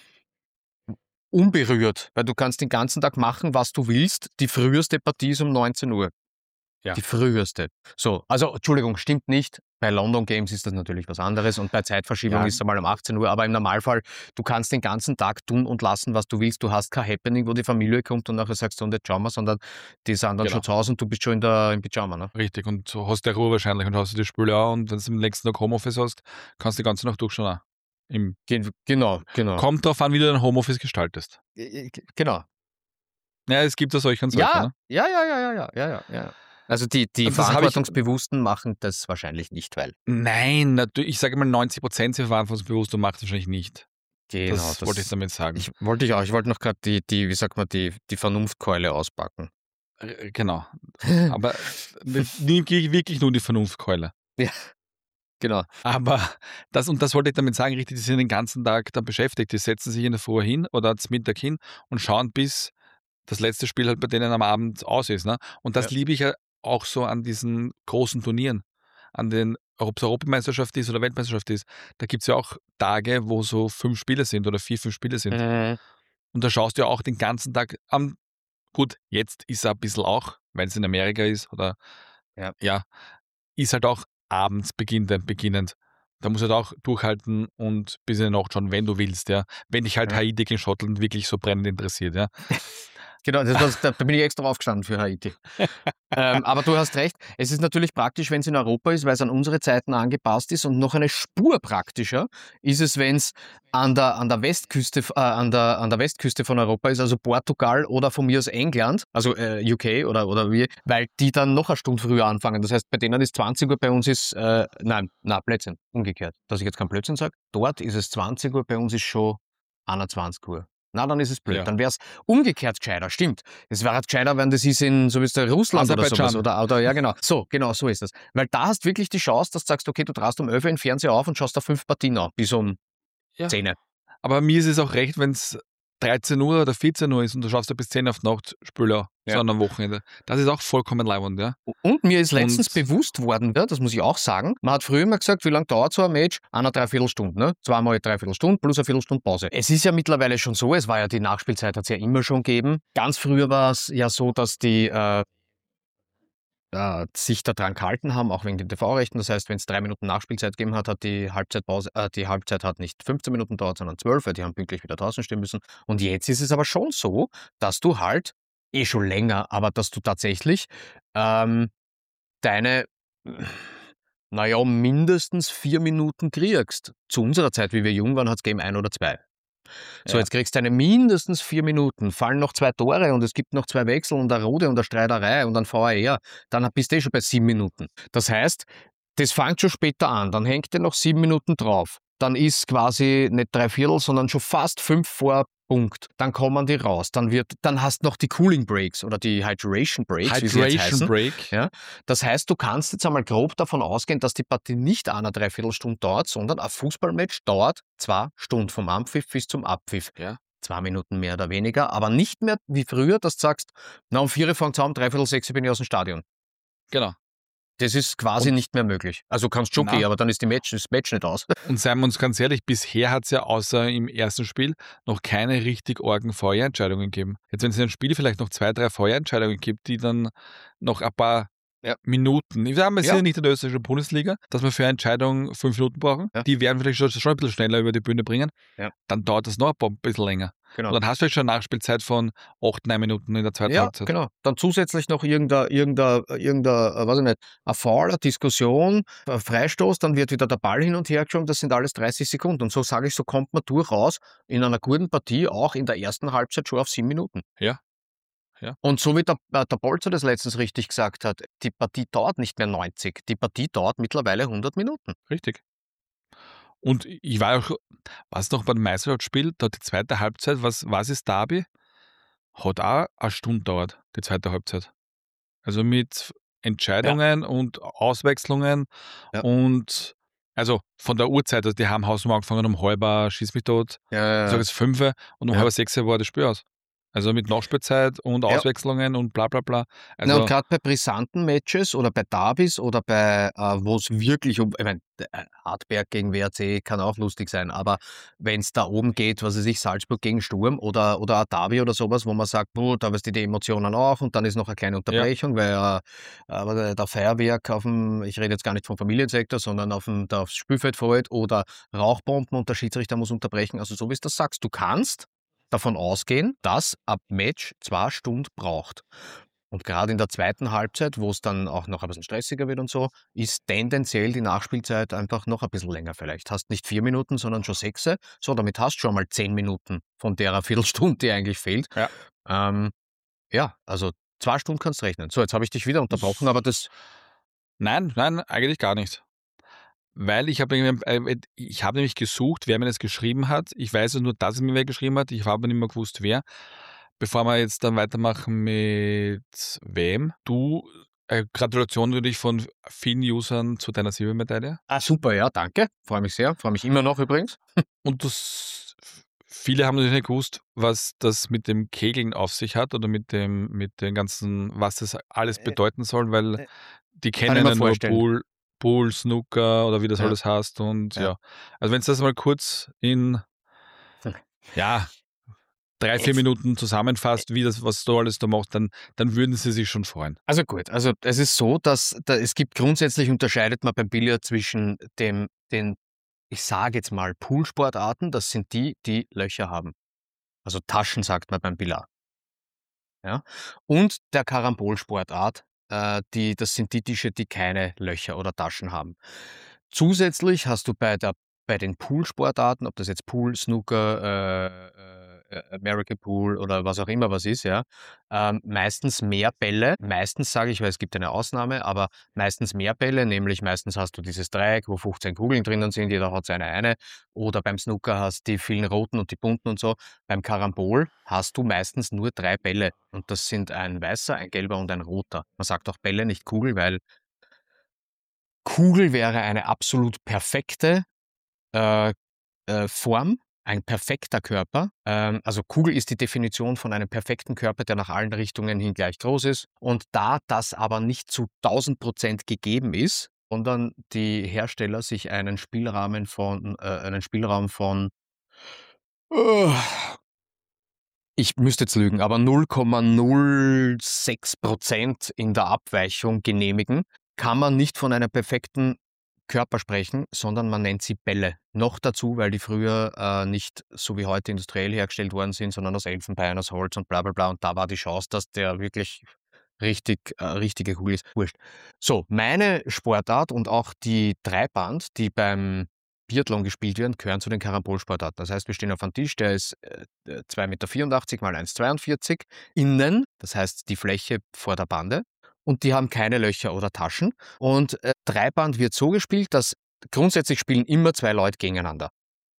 Speaker 2: unberührt, weil du kannst den ganzen Tag machen, was du willst. Die früheste Partie ist um neunzehn Uhr.
Speaker 1: Ja.
Speaker 2: Die früheste. So, also Entschuldigung, stimmt nicht. Bei London Games ist das natürlich was anderes und bei Zeitverschiebung
Speaker 1: Ja.
Speaker 2: ist es einmal um achtzehn Uhr, aber im Normalfall, du kannst den ganzen Tag tun und lassen, was du willst. Du hast kein Happening, wo die Familie kommt und nachher sagst du, und jetzt schauen wir, sondern die sind dann
Speaker 1: Genau.
Speaker 2: schon zu Hause und du bist schon in der, im Pyjama. Ne?
Speaker 1: Richtig, und du hast ja Ruhe wahrscheinlich und hast du die Spüle auch und wenn du am nächsten Tag Homeoffice hast, kannst du die ganze Nacht durchschauen. Auch. Im
Speaker 2: Ge- Genau, genau.
Speaker 1: Kommt darauf an, wie du dein Homeoffice gestaltest.
Speaker 2: Ge- ge- Genau.
Speaker 1: Ja, es gibt ja solche und solche.
Speaker 2: Ja,
Speaker 1: Ne?
Speaker 2: ja, ja, ja, ja, ja, ja, ja. Also die, die
Speaker 1: Also das habe ich-
Speaker 2: Verantwortungsbewussten machen das wahrscheinlich nicht, weil.
Speaker 1: Nein, natürlich, ich sage mal neunzig Prozent sind verantwortungsbewusst und macht es wahrscheinlich nicht.
Speaker 2: Genau,
Speaker 1: das, wollte ich damit sagen.
Speaker 2: Ich wollte ich auch. Ich wollte noch gerade die, die, wie sagt man, die, die Vernunftkeule auspacken.
Speaker 1: Äh, Genau. Aber nie- wirklich nur die Vernunftkeule.
Speaker 2: Genau.
Speaker 1: Aber das, und das wollte ich damit sagen, richtig, die sind den ganzen Tag da beschäftigt. Die setzen sich in der Früh hin oder zum Mittag hin und schauen, bis das letzte Spiel halt bei denen am Abend aus ist. Ne? Und das
Speaker 2: Ja.
Speaker 1: liebe ich ja auch so an diesen großen Turnieren. An den, ob es Europameisterschaft ist oder Weltmeisterschaft ist. Da gibt es ja auch Tage, wo so fünf Spiele sind oder vier, fünf Spiele sind.
Speaker 2: Mhm.
Speaker 1: Und da schaust du ja auch den ganzen Tag am. Gut, jetzt ist er ein bisschen auch, weil es in Amerika ist oder
Speaker 2: Ja.
Speaker 1: ja, ist halt auch abends beginnend, beginnend. Da musst du halt auch durchhalten und bis in die Nacht schauen, wenn du willst, ja. Wenn dich halt
Speaker 2: Ja.
Speaker 1: Haiti gegen Schottland wirklich so brennend interessiert, ja.
Speaker 2: Genau, das, das, da bin ich extra aufgestanden für Haiti. ähm, aber du hast recht, es ist natürlich praktisch, wenn es in Europa ist, weil es an unsere Zeiten angepasst ist, und noch eine Spur praktischer ist es, wenn es an der, an der Westküste, äh, an der, an der Westküste von Europa ist, also Portugal oder von mir aus England, also äh, U K oder, oder wie, weil die dann noch eine Stunde früher anfangen. Das heißt, bei denen ist zwanzig Uhr, bei uns ist, äh, nein, na Blödsinn, umgekehrt, dass ich jetzt keinen Blödsinn sage. Dort ist es zwanzig Uhr, bei uns ist schon einundzwanzig Uhr. Na, dann ist es blöd.
Speaker 1: Ja.
Speaker 2: Dann wäre es umgekehrt gescheiter, stimmt. Es wäre halt gescheiter, wenn das ist in, so wie es der Russland oder sowas.
Speaker 1: Aserbaidschan.
Speaker 2: Oder, oder, ja, genau. So, genau, so ist das. Weil da hast wirklich die Chance, dass du sagst, okay, du drast um elf Uhr den Fernseher auf und schaust da fünf Partien an, bis um
Speaker 1: Ja.
Speaker 2: zehn.
Speaker 1: Aber mir ist es auch recht, wenn es dreizehn Uhr oder vierzehn Uhr ist und du schaust da bis zehn auf die Nacht Spieler,
Speaker 2: Ja.
Speaker 1: so an einem Wochenende. Das ist auch vollkommen leibend, ja.
Speaker 2: Und mir ist letztens
Speaker 1: Und-
Speaker 2: bewusst worden, ja, das muss ich auch sagen, man hat früher immer gesagt, wie lange dauert so ein Match? Eine Dreiviertelstunde, ne? Zweimal Dreiviertelstunde plus eine Viertelstunde Pause. Es ist ja mittlerweile schon so, es war ja die Nachspielzeit, hat es ja immer schon gegeben. Ganz früher war es ja so, dass die äh, äh, sich daran gehalten haben, auch wegen den T V-Rechten. Das heißt, wenn es drei Minuten Nachspielzeit gegeben hat, hat die Halbzeitpause, äh, die Halbzeit hat nicht fünfzehn Minuten dauert, sondern zwölf, weil die haben pünktlich wieder draußen stehen müssen. Und jetzt ist es aber schon so, dass du halt, eh schon länger, aber dass du tatsächlich ähm, deine, naja, mindestens vier Minuten kriegst. Zu unserer Zeit, wie wir jung waren, hat es gegeben ein oder zwei. So,
Speaker 1: Ja.
Speaker 2: jetzt kriegst du deine mindestens vier Minuten, fallen noch zwei Tore und es gibt noch zwei Wechsel und eine Rote und eine Streiterei und ein V A R, dann bist du eh schon bei sieben Minuten. Das heißt, das fängt schon später an, dann hängt dir noch sieben Minuten drauf. Dann ist quasi nicht drei Viertel, sondern schon fast fünf vor Punkt. Dann kommen die raus. Dann wird, dann hast noch die Cooling Breaks oder die Hydration Breaks, wie sie jetzt
Speaker 1: Hydration
Speaker 2: heißen.
Speaker 1: Break.
Speaker 2: Ja, das heißt, du kannst jetzt einmal grob davon ausgehen, dass die Partie nicht eine Dreiviertelstunde dauert, sondern ein Fußballmatch dauert zwei Stunden vom Anpfiff bis zum Abpfiff.
Speaker 1: Ja.
Speaker 2: Zwei Minuten mehr oder weniger, aber nicht mehr wie früher, dass du sagst, na um vier Uhr fängt es an, dreiviertel sechs bin ich aus dem Stadion.
Speaker 1: Genau.
Speaker 2: Das ist quasi
Speaker 1: Und-
Speaker 2: nicht mehr möglich. Also kannst schon
Speaker 1: Na.
Speaker 2: gehen, aber dann ist die Match, das Match nicht aus.
Speaker 1: Und seien wir uns ganz ehrlich, bisher hat es ja außer im ersten Spiel noch keine richtig argen Vorentscheidungen gegeben. Jetzt, wenn es in einem Spiel vielleicht noch zwei, drei Vorentscheidungen gibt, die dann noch ein paar
Speaker 2: Ja.
Speaker 1: Minuten, ich sage mal, wir sind
Speaker 2: Ja.
Speaker 1: ja nicht in der österreichischen Bundesliga, dass wir für eine Entscheidung fünf Minuten brauchen.
Speaker 2: Ja.
Speaker 1: Die werden vielleicht schon, schon ein bisschen schneller über die Bühne bringen.
Speaker 2: Ja.
Speaker 1: Dann dauert das noch ein, paar, ein bisschen länger.
Speaker 2: Genau.
Speaker 1: Und dann hast du vielleicht schon eine Nachspielzeit von acht, neun Minuten in der zweiten
Speaker 2: Ja,
Speaker 1: Halbzeit.
Speaker 2: genau. Dann zusätzlich noch irgendein, irgendein, irgendein, äh, weiß ich nicht, ein Foul, eine Diskussion, ein Freistoß, dann wird wieder der Ball hin und her geschoben, das sind alles dreißig Sekunden. Und so sage ich, so kommt man durchaus in einer guten Partie auch in der ersten Halbzeit schon auf sieben Minuten.
Speaker 1: Ja. Ja.
Speaker 2: Und so wie der, äh, der Bolzer das letztens richtig gesagt hat, die Partie dauert nicht mehr neunzig, die Partie dauert mittlerweile hundert Minuten.
Speaker 1: Richtig. Und ich war auch, was noch beim Meisterschaftsspiel, da hat die zweite Halbzeit, was, was ist Derby? Hat auch eine Stunde dauert, die zweite Halbzeit. Also mit Entscheidungen und Auswechslungen
Speaker 2: Ja.
Speaker 1: und also von der Uhrzeit, also die haben Hausnummer angefangen um halb, schieß mich tot,
Speaker 2: Ja,
Speaker 1: ich sage jetzt fünf und um
Speaker 2: Ja.
Speaker 1: halb sechs war das Spiel aus. Also mit Nachspielzeit und
Speaker 2: Ja.
Speaker 1: Auswechslungen und bla bla bla.
Speaker 2: Na,
Speaker 1: Also
Speaker 2: und gerade bei brisanten Matches oder bei Derbys oder bei, äh, wo es wirklich um, ich meine, Hartberg gegen W R C kann auch lustig sein, aber wenn es da oben geht, was weiß ich, Salzburg gegen Sturm oder, oder ein Derby oder sowas, wo man sagt, oh, da weißt du die Emotionen auch und dann ist noch eine kleine Unterbrechung, weil äh, aber der, der Feuerwerk auf dem, ich rede jetzt gar nicht vom Familiensektor, sondern auf dem, da aufs Spielfeld fällt oder Rauchbomben und der Schiedsrichter muss unterbrechen. Also so wie du das sagst, du kannst davon ausgehen, dass ab Match zwei Stunden braucht. Und gerade in der zweiten Halbzeit, wo es dann auch noch ein bisschen stressiger wird und so, ist tendenziell die Nachspielzeit einfach noch ein bisschen länger vielleicht. Hast nicht vier Minuten, sondern schon sechs. So, damit hast du schon mal zehn Minuten von der Viertelstunde, die eigentlich fehlt.
Speaker 1: Ja.
Speaker 2: Ähm, ja, also zwei Stunden kannst du rechnen. So, jetzt habe ich dich wieder unterbrochen, aber das...
Speaker 1: nein, nein, eigentlich gar nicht. Weil ich habe äh, ich habe nämlich gesucht, wer mir das geschrieben hat. Ich weiß nur, dass es mir wer geschrieben hat. Ich habe nicht mehr gewusst, wer. Bevor wir jetzt dann weitermachen mit wem. Du, äh, Gratulation natürlich von vielen Usern zu deiner Silbermedaille.
Speaker 2: Ah, super, ja, danke. Freue mich sehr. Freue mich immer noch übrigens.
Speaker 1: Und das, viele haben natürlich nicht gewusst, was das mit dem Kegeln auf sich hat oder mit dem, mit den ganzen, was das alles bedeuten soll, weil die
Speaker 2: Kann ich
Speaker 1: kennen
Speaker 2: mir
Speaker 1: ja nur
Speaker 2: vorstellen.
Speaker 1: Pool, Pool, Snooker oder wie das
Speaker 2: Ja.
Speaker 1: alles heißt. Und
Speaker 2: Ja.
Speaker 1: ja, also wenn es das mal kurz in ja, drei, vier
Speaker 2: Jetzt-
Speaker 1: Minuten zusammenfasst, wie das, was du alles da machst, dann, dann würden sie sich schon freuen.
Speaker 2: Also gut, also es ist so, dass da, es gibt grundsätzlich unterscheidet man beim Billard zwischen dem, den, ich sage jetzt mal Poolsportarten, das sind die, die Löcher haben. Also Taschen sagt man beim Billard. ja, und der Karambolsportart, äh, die das sind die Tische, die keine Löcher oder Taschen haben. Zusätzlich hast du bei der bei den Poolsportarten, ob das jetzt Pool, Snooker, äh, äh, American Pool oder was auch immer was ist, ja, ähm, meistens mehr Bälle. Meistens sage ich, weil es gibt eine Ausnahme, aber meistens mehr Bälle, nämlich meistens hast du dieses Dreieck, wo fünfzehn Kugeln drinnen sind, jeder hat seine eine. Oder beim Snooker hast du die vielen roten und die bunten und so. Beim Karambol hast du meistens nur drei Bälle und das sind ein weißer, ein gelber und ein roter. Man sagt auch Bälle, nicht Kugel, weil Kugel wäre eine absolut perfekte äh, äh, Form, ein perfekter Körper. Ähm, also Kugel ist die Definition von einem perfekten Körper, der nach allen Richtungen hin gleich groß ist. Und da das aber nicht zu tausend Prozent gegeben ist, sondern die Hersteller sich einen Spielrahmen von, äh, einen Spielraum von, äh, ich müsste jetzt lügen, aber null Komma null sechs Prozent in der Abweichung genehmigen, kann man nicht von einem perfekten Körper sprechen, sondern man nennt sie Bälle. Noch dazu, weil die früher äh, nicht so wie heute industriell hergestellt worden sind, sondern aus Elfenbein, aus Holz und bla bla bla. Und da war die Chance, dass der wirklich richtig äh, richtige Kugel ist. Wurscht. So, meine Sportart und auch die Dreiband, die beim Biathlon gespielt werden, gehören zu den Karambolsportarten. Das heißt, wir stehen auf einem Tisch, der ist äh, zwei Meter vierundachtzig mal eins Komma zweiundvierzig innen, das heißt die Fläche vor der Bande, und die haben keine Löcher oder Taschen. Und äh, Dreiband wird so gespielt, dass grundsätzlich spielen immer zwei Leute gegeneinander.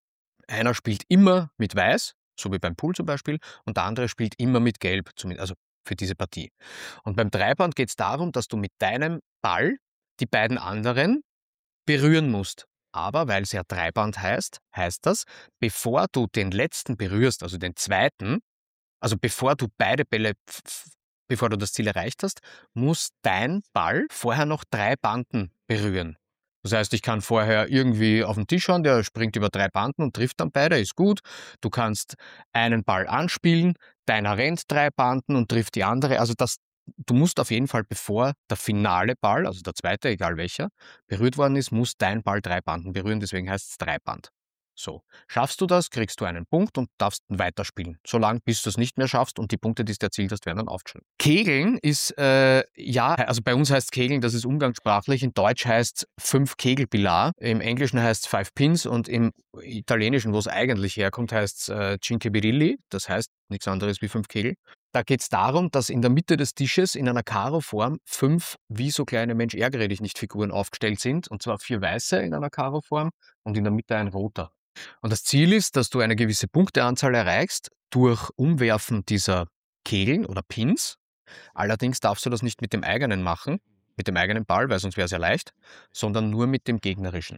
Speaker 2: Einer spielt immer mit Weiß, so wie beim Pool zum Beispiel, und der andere spielt immer mit Gelb, also für diese Partie. Und beim Dreiband geht es darum, dass du mit deinem Ball die beiden anderen berühren musst. Aber weil es ja Dreiband heißt, heißt das, bevor du den letzten berührst, also den zweiten, also bevor du beide Bälle, bevor du das Ziel erreicht hast, muss dein Ball vorher noch drei Banden berühren. Das heißt, ich kann vorher irgendwie auf den Tisch schauen, der springt über drei Banden und trifft dann beide, ist gut. Du kannst einen Ball anspielen, deiner rennt drei Banden und trifft die andere. Also das, du musst auf jeden Fall, bevor der finale Ball, also der zweite, egal welcher, berührt worden ist, muss dein Ball drei Banden berühren, deswegen heißt es Dreiband. So, schaffst du das, kriegst du einen Punkt und darfst weiterspielen. Solange bis du es nicht mehr schaffst und die Punkte, die du erzielt hast, werden dann aufgeschrieben. Kegeln ist, äh, ja, also bei uns heißt Kegeln, das ist umgangssprachlich. In Deutsch heißt es fünf Kegelpilar. Im Englischen heißt es Five Pins und im Italienischen, wo es eigentlich herkommt, heißt es äh, Cinque Birilli. Das heißt nichts anderes wie fünf Kegel. Da geht es darum, dass in der Mitte des Tisches in einer Karo-Form fünf wie so kleine Mensch ärgere dich nicht Figuren aufgestellt sind. Und zwar vier weiße in einer Karo-Form und in der Mitte ein roter. Und das Ziel ist, dass du eine gewisse Punkteanzahl erreichst durch Umwerfen dieser Kegeln oder Pins. Allerdings darfst du das nicht mit dem eigenen machen, mit dem eigenen Ball, weil sonst wäre es ja leicht, sondern nur mit dem gegnerischen.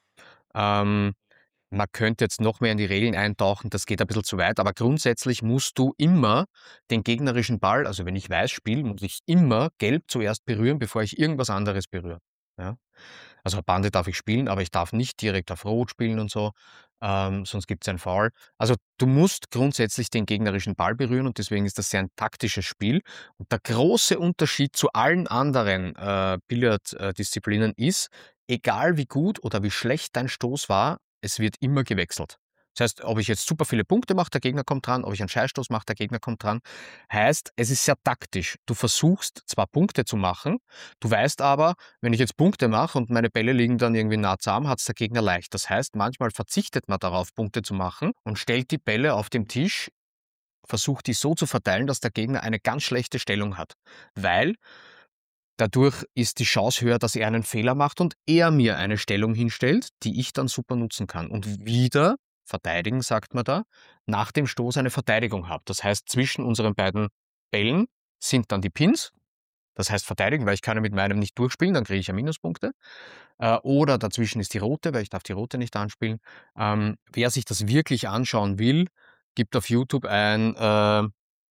Speaker 2: Ähm, man könnte jetzt noch mehr in die Regeln eintauchen, das geht ein bisschen zu weit, aber grundsätzlich musst du immer den gegnerischen Ball, also wenn ich weiß spiele, muss ich immer gelb zuerst berühren, bevor ich irgendwas anderes berühre. Ja? Also Bande darf ich spielen, aber ich darf nicht direkt auf Rot spielen und so, ähm, sonst gibt es einen Foul. Also du musst grundsätzlich den gegnerischen Ball berühren und deswegen ist das sehr ein taktisches Spiel. Und der große Unterschied zu allen anderen äh, Billarddisziplinen ist, egal wie gut oder wie schlecht dein Stoß war, es wird immer gewechselt. Das heißt, ob ich jetzt super viele Punkte mache, der Gegner kommt dran, ob ich einen Scheißstoß mache, der Gegner kommt dran. Heißt, es ist sehr taktisch. Du versuchst zwar Punkte zu machen, du weißt aber, wenn ich jetzt Punkte mache und meine Bälle liegen dann irgendwie nah zusammen, hat es der Gegner leicht. Das heißt, manchmal verzichtet man darauf, Punkte zu machen und stellt die Bälle auf dem Tisch, versucht die so zu verteilen, dass der Gegner eine ganz schlechte Stellung hat. Weil dadurch ist die Chance höher, dass er einen Fehler macht und er mir eine Stellung hinstellt, die ich dann super nutzen kann. Und wieder verteidigen, sagt man da, nach dem Stoß eine Verteidigung habe. Das heißt, zwischen unseren beiden Bällen sind dann die Pins. Das heißt verteidigen, weil ich kann ja mit meinem nicht durchspielen, dann kriege ich ja Minuspunkte. Äh, oder dazwischen ist die rote, weil ich darf die rote nicht anspielen. Ähm, wer sich das wirklich anschauen will, gibt auf YouTube ein äh,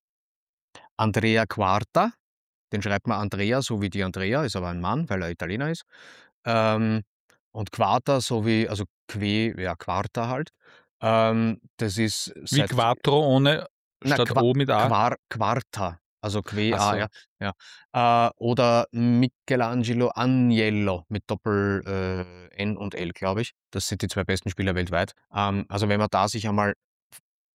Speaker 2: Andrea Quarta. Den schreibt man Andrea, so wie die Andrea, ist aber ein Mann, weil er Italiener ist. Ähm, und Quarta, so wie, also Que, ja, Quarta halt. Ähm, das ist
Speaker 1: Wie
Speaker 2: seit,
Speaker 1: Quattro ohne
Speaker 2: na,
Speaker 1: statt
Speaker 2: Qua,
Speaker 1: O mit A?
Speaker 2: Quar, Quarta, also Que,
Speaker 1: Ach
Speaker 2: A,
Speaker 1: so.
Speaker 2: ja. ja. Äh, oder Michelangelo Agnello mit Doppel äh, N und L, glaube ich. Das sind die zwei besten Spieler weltweit. Ähm, also wenn man da sich einmal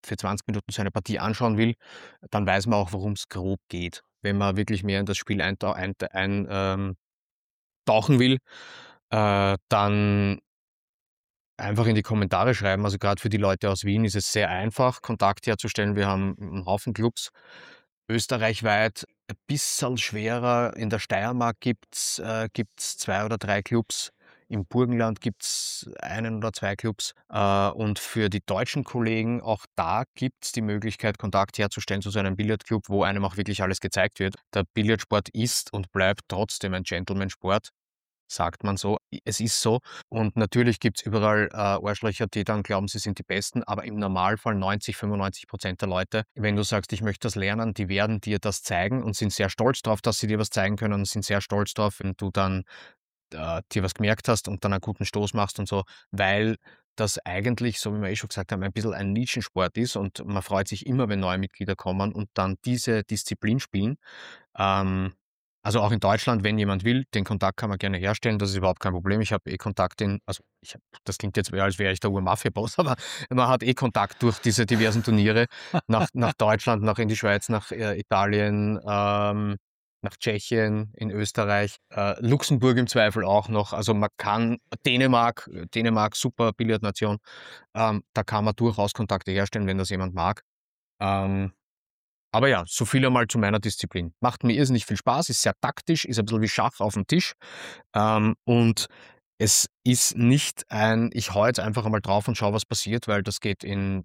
Speaker 2: für zwanzig Minuten so eine Partie anschauen will, dann weiß man auch, worum es grob geht. Wenn man wirklich mehr in das Spiel eintau ein ein ähm, tauchen will, äh, dann einfach in die Kommentare schreiben. Also gerade für die Leute aus Wien ist es sehr einfach, Kontakt herzustellen. Wir haben einen Haufen Clubs österreichweit. Ein bisschen schwerer. In der Steiermark gibt's äh, gibt's zwei oder drei Clubs. Im Burgenland gibt's einen oder zwei Clubs. Äh, und für die deutschen Kollegen, auch da gibt's die Möglichkeit, Kontakt herzustellen zu so einem Billardclub, wo einem auch wirklich alles gezeigt wird. Der Billardsport ist und bleibt trotzdem ein Gentleman-Sport, sagt man so. Es ist so. Und natürlich gibt's überall äh, Arschlöcher, die dann glauben, sie sind die Besten, aber im Normalfall neunzig, fünfundneunzig Prozent der Leute, wenn du sagst, ich möchte das lernen, die werden dir das zeigen und sind sehr stolz drauf, dass sie dir was zeigen können und sind sehr stolz drauf, wenn du dann äh, dir was gemerkt hast und dann einen guten Stoß machst und so, weil das eigentlich, so wie wir eh schon gesagt haben, ein bisschen ein Nischensport ist und man freut sich immer, wenn neue Mitglieder kommen und dann diese Disziplin spielen. Ähm, also auch in Deutschland, wenn jemand will, den Kontakt kann man gerne herstellen, das ist überhaupt kein Problem. Ich habe eh Kontakt in, also ich hab, das klingt jetzt mehr, als wäre ich der Ur-Mafia-Boss, aber man hat eh Kontakt durch diese diversen Turniere nach, nach Deutschland, nach in die Schweiz, nach äh, Italien, ähm, nach Tschechien, in Österreich, äh, Luxemburg im Zweifel auch noch. Also man kann, Dänemark, Dänemark, super Billardnation, ähm, da kann man durchaus Kontakte herstellen, wenn das jemand mag. Ähm, aber ja, so viel einmal zu meiner Disziplin. Macht mir irrsinnig viel Spaß, ist sehr taktisch, ist ein bisschen wie Schach auf dem Tisch. Ähm, und es ist nicht ein, ich hau jetzt einfach einmal drauf und schau, was passiert, weil das geht in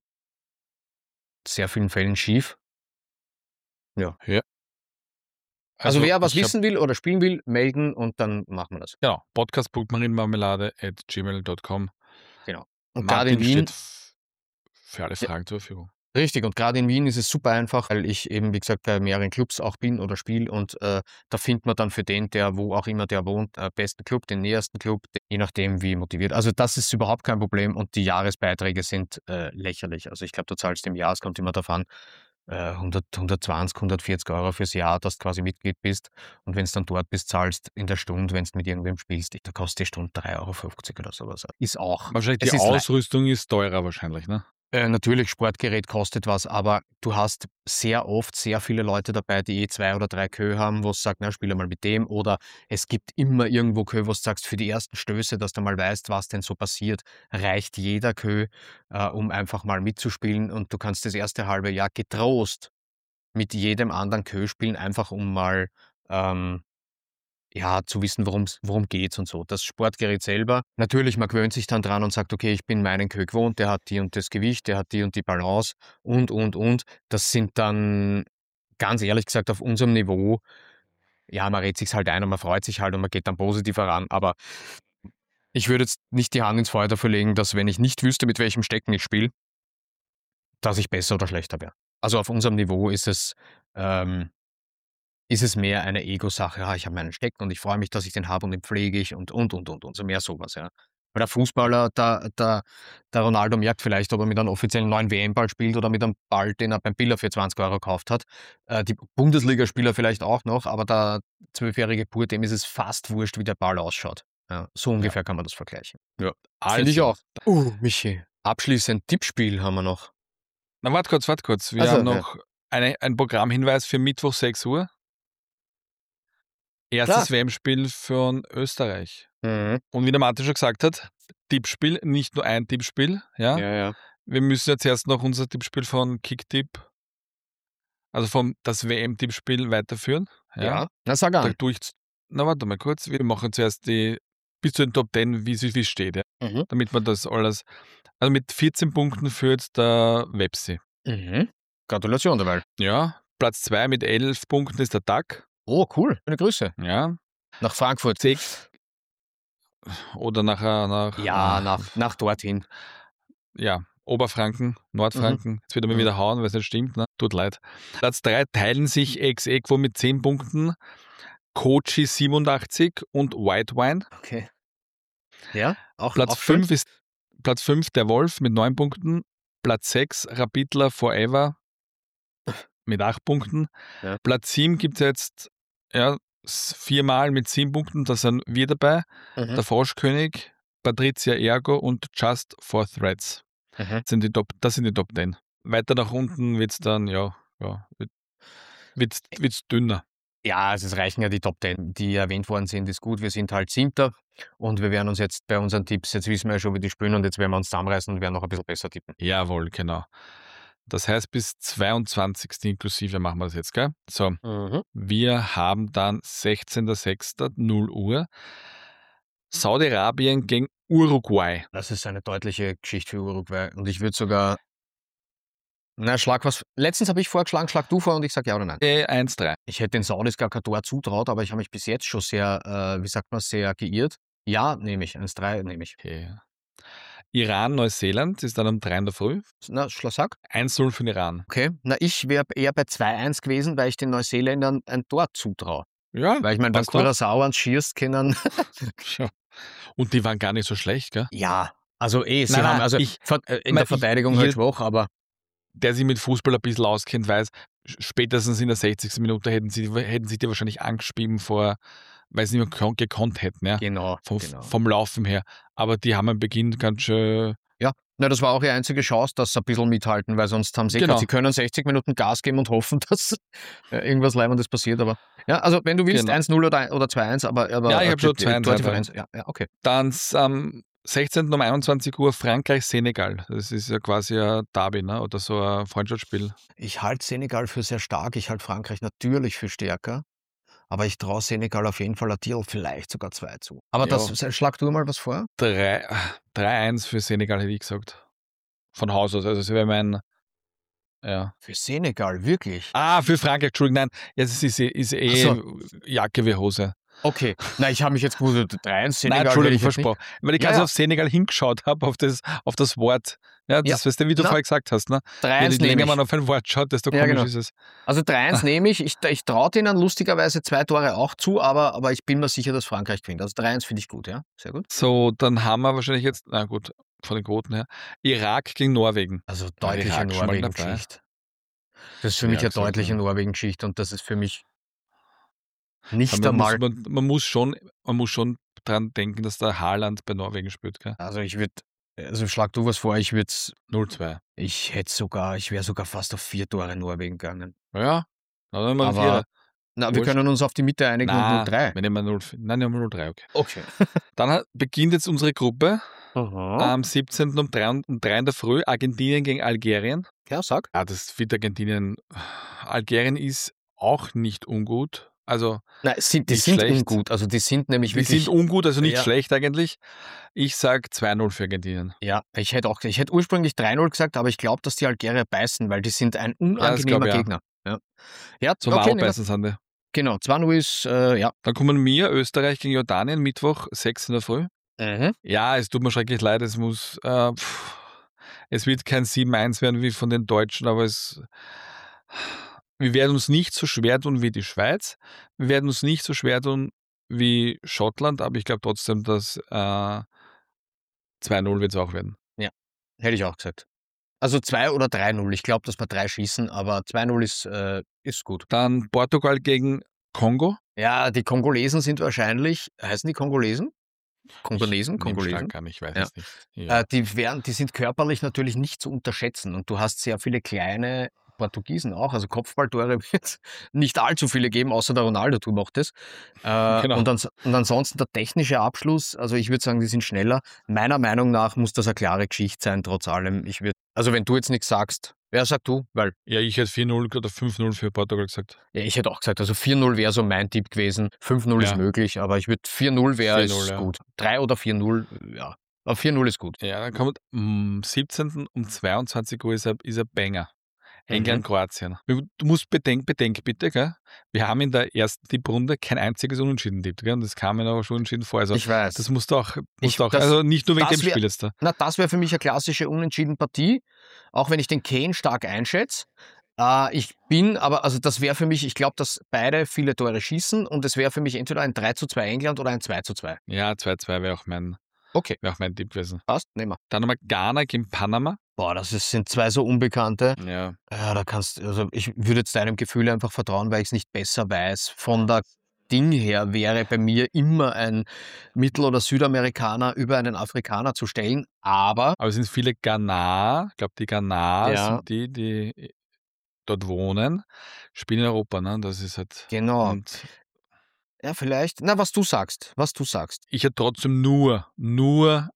Speaker 2: sehr vielen Fällen schief. Ja.
Speaker 1: Ja.
Speaker 2: Also, wer was
Speaker 1: ich hab,
Speaker 2: wissen will oder spielen will, melden und dann machen wir das.
Speaker 1: genau, podcast punkt marienmarmelade at gmail punkt com.
Speaker 2: Genau. Und gerade in
Speaker 1: Martin
Speaker 2: Wien,
Speaker 1: steht f- für alle
Speaker 2: Ja.
Speaker 1: Fragen zur Verfügung.
Speaker 2: richtig, und gerade in Wien ist es super einfach, weil ich eben, wie gesagt, bei mehreren Clubs auch bin oder spiele und äh, da findet man dann für den, der wo auch immer der wohnt, äh, besten Club, den nähersten Club, je nachdem wie motiviert. Also das ist überhaupt kein Problem und die Jahresbeiträge sind äh, lächerlich. Also ich glaube, du zahlst im Jahr, es kommt immer darauf an, äh, hundert, hundertzwanzig, hundertvierzig Euro fürs Jahr, dass du quasi Mitglied bist. Und wenn du dann dort bist, zahlst in der Stunde, wenn du mit irgendwem spielst, da kostet die Stunde drei Euro fünfzig oder sowas. Ist auch.
Speaker 1: Wahrscheinlich
Speaker 2: Es
Speaker 1: die
Speaker 2: ist lei-
Speaker 1: Ausrüstung ist teurer wahrscheinlich, ne?
Speaker 2: Äh, natürlich, Sportgerät kostet was, aber du hast sehr oft sehr viele Leute dabei, die eh zwei oder drei Kö haben, wo du sagst, na, spiel mal mit dem. Oder es gibt immer irgendwo Kö, wo du sagst, für die ersten Stöße, dass du mal weißt, was denn so passiert, reicht jeder Kö, äh, um einfach mal mitzuspielen. Und du kannst das erste halbe Jahr getrost mit jedem anderen Kö spielen, einfach um mal ähm, ja, zu wissen, worum's worum geht's und so. Das Sportgerät selber, natürlich, man gewöhnt sich dann dran und sagt: „Okay, ich bin meinen Queue gewohnt, der hat die und das Gewicht, der hat die und die Balance und, und, und.“ Das sind dann, ganz ehrlich gesagt, auf unserem Niveau, ja, man redet sich's halt ein und man freut sich halt und man geht dann positiv heran. Aber ich würde jetzt nicht die Hand ins Feuer dafür legen, dass, wenn ich nicht wüsste, mit welchem Stecken ich spiele, dass ich besser oder schlechter wäre. Also auf unserem Niveau ist es, ähm ist es mehr eine Ego-Sache. „Ah, ich habe meinen Stecken und ich freue mich, dass ich den habe und den pflege ich“ und, und, und, und, und. So mehr sowas, ja. Weil der Fußballer, der der der Ronaldo merkt vielleicht, ob er mit einem offiziellen neuen W M-Ball spielt oder mit einem Ball, den er beim Biller für zwanzig Euro gekauft hat. Äh, die Bundesligaspieler vielleicht auch noch, aber der zwölfjährige Bub, dem ist es fast wurscht, wie der Ball ausschaut. Ja, so ungefähr kann man das vergleichen. Ja, finde ich
Speaker 1: Also,
Speaker 2: auch. Uh, Michi, abschließend Tippspiel haben wir noch.
Speaker 1: na, warte kurz, warte kurz. Wir
Speaker 2: Also,
Speaker 1: haben
Speaker 2: ja.
Speaker 1: noch eine, einen Programmhinweis für Mittwoch sechs Uhr. Erstes
Speaker 2: Klar.
Speaker 1: W M-Spiel von Österreich.
Speaker 2: Mhm.
Speaker 1: Und wie der Martin schon gesagt hat, Tippspiel, nicht nur ein Tippspiel. Ja?
Speaker 2: Ja, ja.
Speaker 1: Wir müssen jetzt erst noch unser Tippspiel von Kicktipp, also vom das W M-Tippspiel weiterführen. Ja.
Speaker 2: Ja. Na, sag
Speaker 1: Da
Speaker 2: an.
Speaker 1: tue ich, na, warte mal kurz. Wir machen zuerst die bis zu den Top zehn, wie es wie es steht. Ja?
Speaker 2: Mhm.
Speaker 1: Damit man das alles. Also mit vierzehn Punkten führt der Websi.
Speaker 2: Mhm. Gratulation dabei.
Speaker 1: Ja. Platz zwei mit elf Punkten ist der D A C.
Speaker 2: Oh, cool. Schöne Grüße.
Speaker 1: Ja.
Speaker 2: Nach Frankfurt.
Speaker 1: Sechs. Oder nachher nach.
Speaker 2: Ja,
Speaker 1: ah,
Speaker 2: nach, nach dorthin.
Speaker 1: Ja, Oberfranken, Nordfranken. Jetzt wird er mir
Speaker 2: Mhm.
Speaker 1: wieder hauen, weil es nicht stimmt. Ne? Tut leid. Platz drei teilen sich ex aequo mit zehn Punkten Kochi siebenundachtzig und White Wine.
Speaker 2: Okay. Ja, auch,
Speaker 1: Platz
Speaker 2: auch schön.
Speaker 1: fünf ist Platz fünf der Wolf mit neun Punkten. Platz sechs Rapidler Forever mit acht Punkten.
Speaker 2: Ja.
Speaker 1: Platz sieben gibt es jetzt ja, s- viermal mit sieben Punkten. Da sind wir dabei.
Speaker 2: Mhm.
Speaker 1: Der Froschkönig, Patricia Ergo und Just for Threads.
Speaker 2: Mhm.
Speaker 1: Sind die Top, das sind die Top zehn. weiter nach unten wird's dann, ja, ja, wird wird's wird's dünner.
Speaker 2: Ja, also es reichen ja die Top zehn, die erwähnt worden sind, ist gut. Wir sind halt Siebter und wir werden uns jetzt bei unseren Tipps, jetzt wissen wir ja schon, wie die spielen und jetzt werden wir uns zusammenreißen und werden noch ein bisschen besser tippen.
Speaker 1: Jawohl, genau. Das heißt, bis zweiundzwanzigsten inklusive machen wir das jetzt, gell? So,
Speaker 2: Mhm.
Speaker 1: wir haben dann sechzehnter sechster null Uhr Saudi-Arabien gegen Uruguay.
Speaker 2: Das ist eine deutliche Geschichte für Uruguay und ich würde sogar, na, schlag was. Letztens habe ich vorgeschlagen, schlag du vor und ich sage ja oder nein.
Speaker 1: Äh, eins drei.
Speaker 2: Ich hätte den Saudis gar kein Tor zutraut, aber ich habe mich bis jetzt schon sehr, äh, wie sagt man, sehr geirrt. Ja, nehme ich. eins drei nehme ich.
Speaker 1: Okay. Iran, Neuseeland ist dann um drei in der Früh.
Speaker 2: Na, Schlag.
Speaker 1: eins null für den Iran.
Speaker 2: Okay. Na, ich wäre eher bei zwei eins gewesen, weil ich den Neuseeländern ein Tor zutraue.
Speaker 1: Ja,
Speaker 2: Weil ich meine, wenn
Speaker 1: passt doch.
Speaker 2: Curaçao ans schießt, können.
Speaker 1: Ja. Und die waren gar nicht so schlecht, gell?
Speaker 2: Ja, also eh, sie
Speaker 1: Nein,
Speaker 2: haben
Speaker 1: nein,
Speaker 2: also
Speaker 1: ich-
Speaker 2: ver- äh, in
Speaker 1: mein,
Speaker 2: der
Speaker 1: ich-
Speaker 2: Verteidigung
Speaker 1: ich-
Speaker 2: halt schwach, aber
Speaker 1: Der sich mit Fußball ein bisschen auskennt, weiß, spätestens in der sechzigsten Minute hätten sie, hätten sie die wahrscheinlich angespieben vor, weil sie nicht mehr gekon- gekonnt hätten, ja.
Speaker 2: genau,
Speaker 1: Vom,
Speaker 2: genau.
Speaker 1: vom Laufen her. Aber die haben am Beginn ganz schön.
Speaker 2: Ja, na, das war auch ihre einzige Chance, dass sie ein bisschen mithalten, weil sonst haben sie
Speaker 1: Genau.
Speaker 2: genau. sie können sechzig Minuten Gas geben und hoffen, dass äh, irgendwas Leibendes passiert, aber ja, also wenn du willst,
Speaker 1: Genau.
Speaker 2: eins null oder, oder zwei eins, aber, aber
Speaker 1: Ja, ich hab schon
Speaker 2: die- die
Speaker 1: zwei eins
Speaker 2: Tordifferenz, ja, ja, okay.
Speaker 1: Dann am sechzehnten um einundzwanzig Uhr Frankreich-Senegal. Das ist ja quasi ein Derby, ne? Oder so ein Freundschaftsspiel.
Speaker 2: Ich halte Senegal für sehr stark, ich halte Frankreich natürlich für stärker, aber ich traue Senegal auf jeden Fall ein Deal, vielleicht sogar zwei zu. Aber
Speaker 1: Ja.
Speaker 2: das, schlag du mal was vor?
Speaker 1: drei eins für Senegal, hätte ich gesagt. Von Haus aus. Also, es wäre mein. Ja.
Speaker 2: Für Senegal, wirklich?
Speaker 1: Ah, für Frankreich, Entschuldigung, nein. Ja, es ist, ist eh
Speaker 2: Ach
Speaker 1: Jacke wie Hose.
Speaker 2: Okay, na, ich habe mich jetzt gewundert, drei eins Senegal.
Speaker 1: Nein, Entschuldigung,
Speaker 2: hätte ich jetzt nicht.
Speaker 1: versprochen. Weil ich
Speaker 2: Ja,
Speaker 1: ganz
Speaker 2: ja.
Speaker 1: auf Senegal hingeschaut habe, auf das, auf das Wort. Ja, das
Speaker 2: Ja.
Speaker 1: weißt du, wie du
Speaker 2: Na,
Speaker 1: vorher gesagt hast. Ne?
Speaker 2: drei
Speaker 1: Je
Speaker 2: eins
Speaker 1: länger
Speaker 2: nehme ich.
Speaker 1: man auf ein Wort schaut, desto
Speaker 2: Ja,
Speaker 1: komisch
Speaker 2: genau.
Speaker 1: ist es.
Speaker 2: Also drei eins nehme ich. Ich, ich traue denen lustigerweise zwei Tore auch zu, aber, aber ich bin mir sicher, dass Frankreich gewinnt. Also drei eins finde ich gut, ja. Sehr gut.
Speaker 1: So, dann haben wir wahrscheinlich jetzt, na gut, von den Quoten her, Irak gegen Norwegen.
Speaker 2: Also deutliche
Speaker 1: Irak schon mal dabei.
Speaker 2: Norwegen-Geschichte. Das ist für
Speaker 1: Ja,
Speaker 2: mich eine
Speaker 1: gesagt,
Speaker 2: deutliche
Speaker 1: ja.
Speaker 2: Norwegen-Geschichte und das ist für mich nicht
Speaker 1: man, muss,
Speaker 2: einmal.
Speaker 1: man, man, muss schon, man muss schon dran denken, dass der Haaland bei Norwegen spielt. Gell?
Speaker 2: Also ich würde, also schlag du was vor, ich würde
Speaker 1: null zwei.
Speaker 2: ich hätte sogar, ich wäre sogar fast auf vier Tore Norwegen gegangen.
Speaker 1: Ja, dann nehmen wir
Speaker 2: Aber
Speaker 1: vier.
Speaker 2: na, wir
Speaker 1: Wurscht.
Speaker 2: können uns auf die Mitte einigen und
Speaker 1: Nein,
Speaker 2: null drei.
Speaker 1: wir nehmen null vier. Nein, nehmen wir null drei, okay.
Speaker 2: Okay.
Speaker 1: Dann hat- beginnt jetzt unsere Gruppe
Speaker 2: Aha.
Speaker 1: am siebzehnten um drei, um drei in der Früh, Argentinien gegen Algerien.
Speaker 2: Ja, sag.
Speaker 1: Ja, das wird Argentinien. Algerien ist auch nicht ungut. Also,
Speaker 2: Nein, es sind, die
Speaker 1: Nicht
Speaker 2: sind
Speaker 1: schlecht.
Speaker 2: ungut. Also die sind nämlich
Speaker 1: die
Speaker 2: wirklich.
Speaker 1: sind ungut, also nicht
Speaker 2: Ja.
Speaker 1: schlecht eigentlich. Ich sag zwei null für Argentinien.
Speaker 2: Ja, ich hätte auch, ich hätte ursprünglich drei null gesagt, aber ich glaube, dass die Algerier beißen, weil die sind ein unangenehmer
Speaker 1: glaub ich auch.
Speaker 2: Gegner. Ja, ja
Speaker 1: So
Speaker 2: okay,
Speaker 1: okay,
Speaker 2: nehmen wir-
Speaker 1: beißen sind die.
Speaker 2: genau, zwei null ist, äh, ja.
Speaker 1: Dann kommen wir, Österreich gegen Jordanien, Mittwoch, sechs in der Früh.
Speaker 2: Mhm.
Speaker 1: Ja, es tut mir schrecklich leid, es muss, äh, pff, es wird kein sieben eins werden wie von den Deutschen, aber es, wir werden uns nicht so schwer tun wie die Schweiz. Wir werden uns nicht so schwer tun wie Schottland, aber ich glaube trotzdem, dass äh, zwei null wird es auch werden.
Speaker 2: Hätte ich auch gesagt. Also zwei oder drei null. Ich glaube, dass wir drei schießen, aber zwei null ist, äh, ist gut.
Speaker 1: Dann Portugal gegen Kongo.
Speaker 2: Ja, die Kongolesen sind wahrscheinlich, heißen die Kongolesen? Kongolesen?
Speaker 1: Ich nehme
Speaker 2: Kongolesen?
Speaker 1: stark an, ich weiß
Speaker 2: Ja.
Speaker 1: es nicht. Ja.
Speaker 2: Äh, die, wären, die sind körperlich natürlich nicht zu unterschätzen und du hast sehr viele kleine Portugiesen auch, also Kopfballtore wird es nicht allzu viele geben, außer der Ronaldo tu macht das. Äh,
Speaker 1: Genau.
Speaker 2: und, ans und ansonsten der technische Abschluss, also ich würde sagen, die sind schneller. Meiner Meinung nach muss das eine klare Geschichte sein, trotz allem. Ich würd, also wenn du jetzt nichts sagst, wer sagt du? Weil
Speaker 1: ja, ich hätte vier null oder fünf null für Portugal gesagt.
Speaker 2: ja, ich hätte auch gesagt, also vier null wäre so mein Tipp gewesen. fünf null
Speaker 1: Ja.
Speaker 2: ist möglich, aber ich würde vier null wäre
Speaker 1: vier null,
Speaker 2: ist
Speaker 1: ja.
Speaker 2: gut. drei oder vier null, ja. Aber vier null ist gut.
Speaker 1: Ja, dann kommt am siebzehnten um zweiundzwanzig Uhr ist ein, ist ein Banger.
Speaker 2: Mhm.
Speaker 1: England, Kroatien. Du musst bedenken, bedenk bitte, gell? Wir haben in der ersten Tipprunde kein einziges Unentschieden tippt, gell? Und das kam ja auch schon entschieden vor. Also
Speaker 2: Ich weiß.
Speaker 1: das musst du auch, musst
Speaker 2: Ich-
Speaker 1: du auch
Speaker 2: das-
Speaker 1: also nicht nur wegen
Speaker 2: das
Speaker 1: dem
Speaker 2: wär-
Speaker 1: Spiel jetzt da.
Speaker 2: Na, das wäre für mich eine klassische unentschieden Partie, auch wenn ich den Kane stark einschätze. Äh, ich bin, aber also das wäre für mich, ich glaube, dass beide viele Tore schießen und es wäre für mich entweder ein drei zu zwei England oder ein zwei zu zwei.
Speaker 1: Ja, zwei zwei wäre auch mein,
Speaker 2: Okay,
Speaker 1: wäre auch mein Tipp gewesen.
Speaker 2: passt, nehmen wir.
Speaker 1: Dann nochmal Ghana gegen Panama.
Speaker 2: Boah, das ist, sind zwei so Unbekannte.
Speaker 1: Ja.
Speaker 2: Ja, da kannst also ich würde jetzt deinem Gefühl einfach vertrauen, weil ich es nicht besser weiß. Von der Ding her wäre bei mir immer ein Mittel- oder Südamerikaner über einen Afrikaner zu stellen. Aber
Speaker 1: Aber es sind viele Ghana, ich glaube, die Ghana
Speaker 2: Ja.
Speaker 1: sind die, die dort wohnen, spielen in Europa, ne? Das ist halt
Speaker 2: Genau.
Speaker 1: und
Speaker 2: Ja, vielleicht na, was du sagst, was du sagst.
Speaker 1: ich hätte trotzdem nur, nur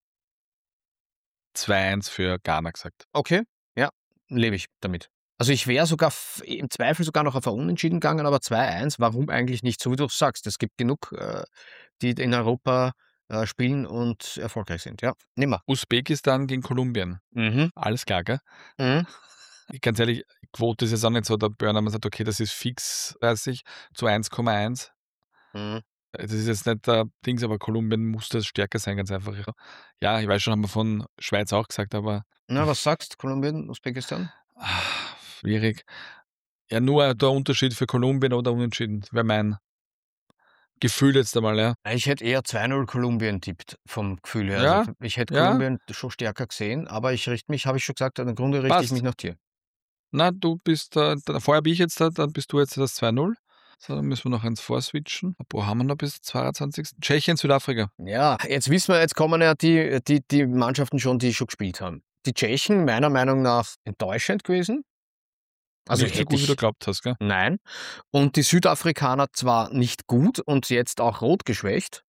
Speaker 1: zwei eins für Ghana gesagt.
Speaker 2: Okay, ja, lebe ich damit. Also, ich wäre sogar f im Zweifel sogar noch auf ein Unentschieden gegangen, aber zwei eins, warum eigentlich nicht? So wie du sagst, es gibt genug, äh, die in Europa, äh, spielen und erfolgreich sind. Ja, nehmen wir.
Speaker 1: Usbekistan gegen Kolumbien.
Speaker 2: Mhm.
Speaker 1: Alles klar, gell?
Speaker 2: Mhm.
Speaker 1: Ganz ehrlich, Quote ist jetzt auch nicht so der Burner. Man sagt, okay, das ist fix dreißig zu eins Komma eins.
Speaker 2: Mhm.
Speaker 1: Äh, das ist jetzt nicht der Dings, aber Kolumbien muss das stärker sein, ganz einfach. Ja, ich weiß schon, haben wir von Schweiz auch gesagt, aber
Speaker 2: Na, was sagst Kolumbien, Usbekistan?
Speaker 1: ah, schwierig. Ja, nur der Unterschied für Kolumbien oder Unentschieden wäre mein Gefühl jetzt einmal, ja.
Speaker 2: Ich hätte eher zwei null Kolumbien tippt vom Gefühl her. Also,
Speaker 1: Ja,
Speaker 2: f ich hätte
Speaker 1: ja,
Speaker 2: Kolumbien schon stärker gesehen, aber ich richte mich habe ich schon gesagt, im Grunde richte ich mich
Speaker 1: passt.
Speaker 2: nach dir.
Speaker 1: Na, du bist da, da vorher bin ich jetzt da, dann bist du jetzt das zwei null. So, dann müssen wir noch eins vorswitchen. Wo haben wir noch bis zweiundzwanzigsten Tschechien, Südafrika.
Speaker 2: Ja, jetzt wissen wir jetzt kommen ja die die die Mannschaften schon, die schon gespielt haben. Die Tschechen meiner Meinung nach enttäuschend gewesen. Also,
Speaker 1: Nicht so
Speaker 2: hätte
Speaker 1: gut, wie du
Speaker 2: ich
Speaker 1: glaubt hast, gell?
Speaker 2: nein. Und die Südafrikaner zwar nicht gut und jetzt auch rot geschwächt.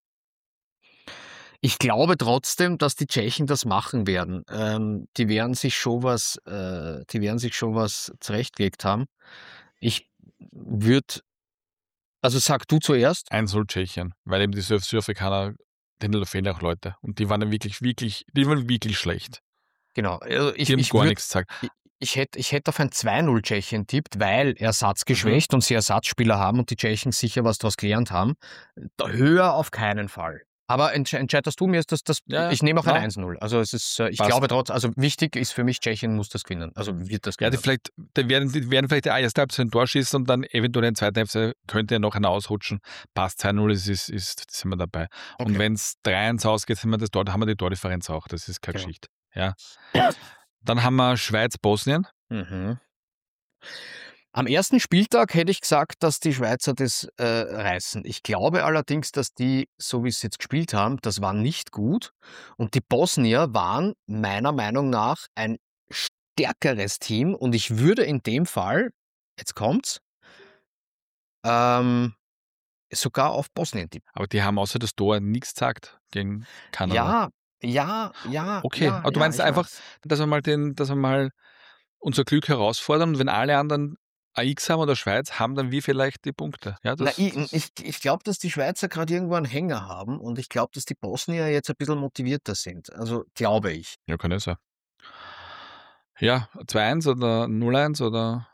Speaker 2: Ich glaube trotzdem, dass die Tschechen das machen werden. Ähm, die werden sich schon was äh, die werden sich schon was zurechtgelegt haben. Ich würde also, sag du zuerst.
Speaker 1: eins null Tschechien, weil eben die Süd Südafrikaner, denen fehlen auch Leute. Und die waren dann wirklich, wirklich, die waren wirklich schlecht.
Speaker 2: Genau, also,
Speaker 1: Die
Speaker 2: ich
Speaker 1: haben
Speaker 2: ich
Speaker 1: gar
Speaker 2: würde
Speaker 1: nichts gesagt.
Speaker 2: i ich hätte ich hätte auf ein zwei null Tschechien tippt, weil
Speaker 1: Mhm.
Speaker 2: ersatzgeschwächt und sie Ersatzspieler haben und die Tschechen sicher was daraus gelernt haben. Da höher auf keinen Fall. Aber entsch entscheidest du, mir ist das das
Speaker 1: Ja, ja,
Speaker 2: ich nehme auch ein
Speaker 1: na,
Speaker 2: eins null. Also, es ist, äh ich
Speaker 1: passt.
Speaker 2: glaube trotz also, wichtig ist für mich, Tschechien muss das gewinnen. Also, wird das
Speaker 1: Ja, die
Speaker 2: gewinnen.
Speaker 1: vielleicht, die werden, die werden vielleicht die erste Halbzeit ein Tor schießen und dann eventuell in der zweiten Halbzeit könnte ja noch einer ausrutschen. Passt, zwei null ist, ist, ist, sind wir dabei. Und
Speaker 2: Okay,
Speaker 1: wenn es drei eins ausgeht, sind wir das Tor, haben wir die Tordifferenz auch. Das ist keine
Speaker 2: genau.
Speaker 1: Geschichte. Ja. Dann haben wir Schweiz-Bosnien.
Speaker 2: Mhm. Am ersten Spieltag hätte ich gesagt, dass die Schweizer das, äh, reißen. Ich glaube allerdings, dass die, so wie sie jetzt gespielt haben, das war nicht gut und die Bosnier waren meiner Meinung nach ein stärkeres Team und ich würde in dem Fall, jetzt kommt's, ähm, sogar auf Bosnien tippen.
Speaker 1: Aber die haben außer das Tor nichts gesagt gegen Kanada.
Speaker 2: Ja, ja, ja,
Speaker 1: Okay,
Speaker 2: ja,
Speaker 1: aber du
Speaker 2: ja,
Speaker 1: meinst
Speaker 2: ich
Speaker 1: einfach,
Speaker 2: weiß.
Speaker 1: dass wir mal den, dass wir mal unser Glück herausfordern und wenn alle anderen A X haben oder Schweiz, haben dann wir vielleicht die Punkte. Ja,
Speaker 2: Na,
Speaker 1: das,
Speaker 2: ich
Speaker 1: das
Speaker 2: ich ich glaube, dass die Schweizer gerade irgendwo einen Hänger haben und ich glaube, dass die Bosnier jetzt ein bisschen motivierter sind. Also, glaube ich.
Speaker 1: ja, kann ja sein. Ja, zwei eins oder null eins oder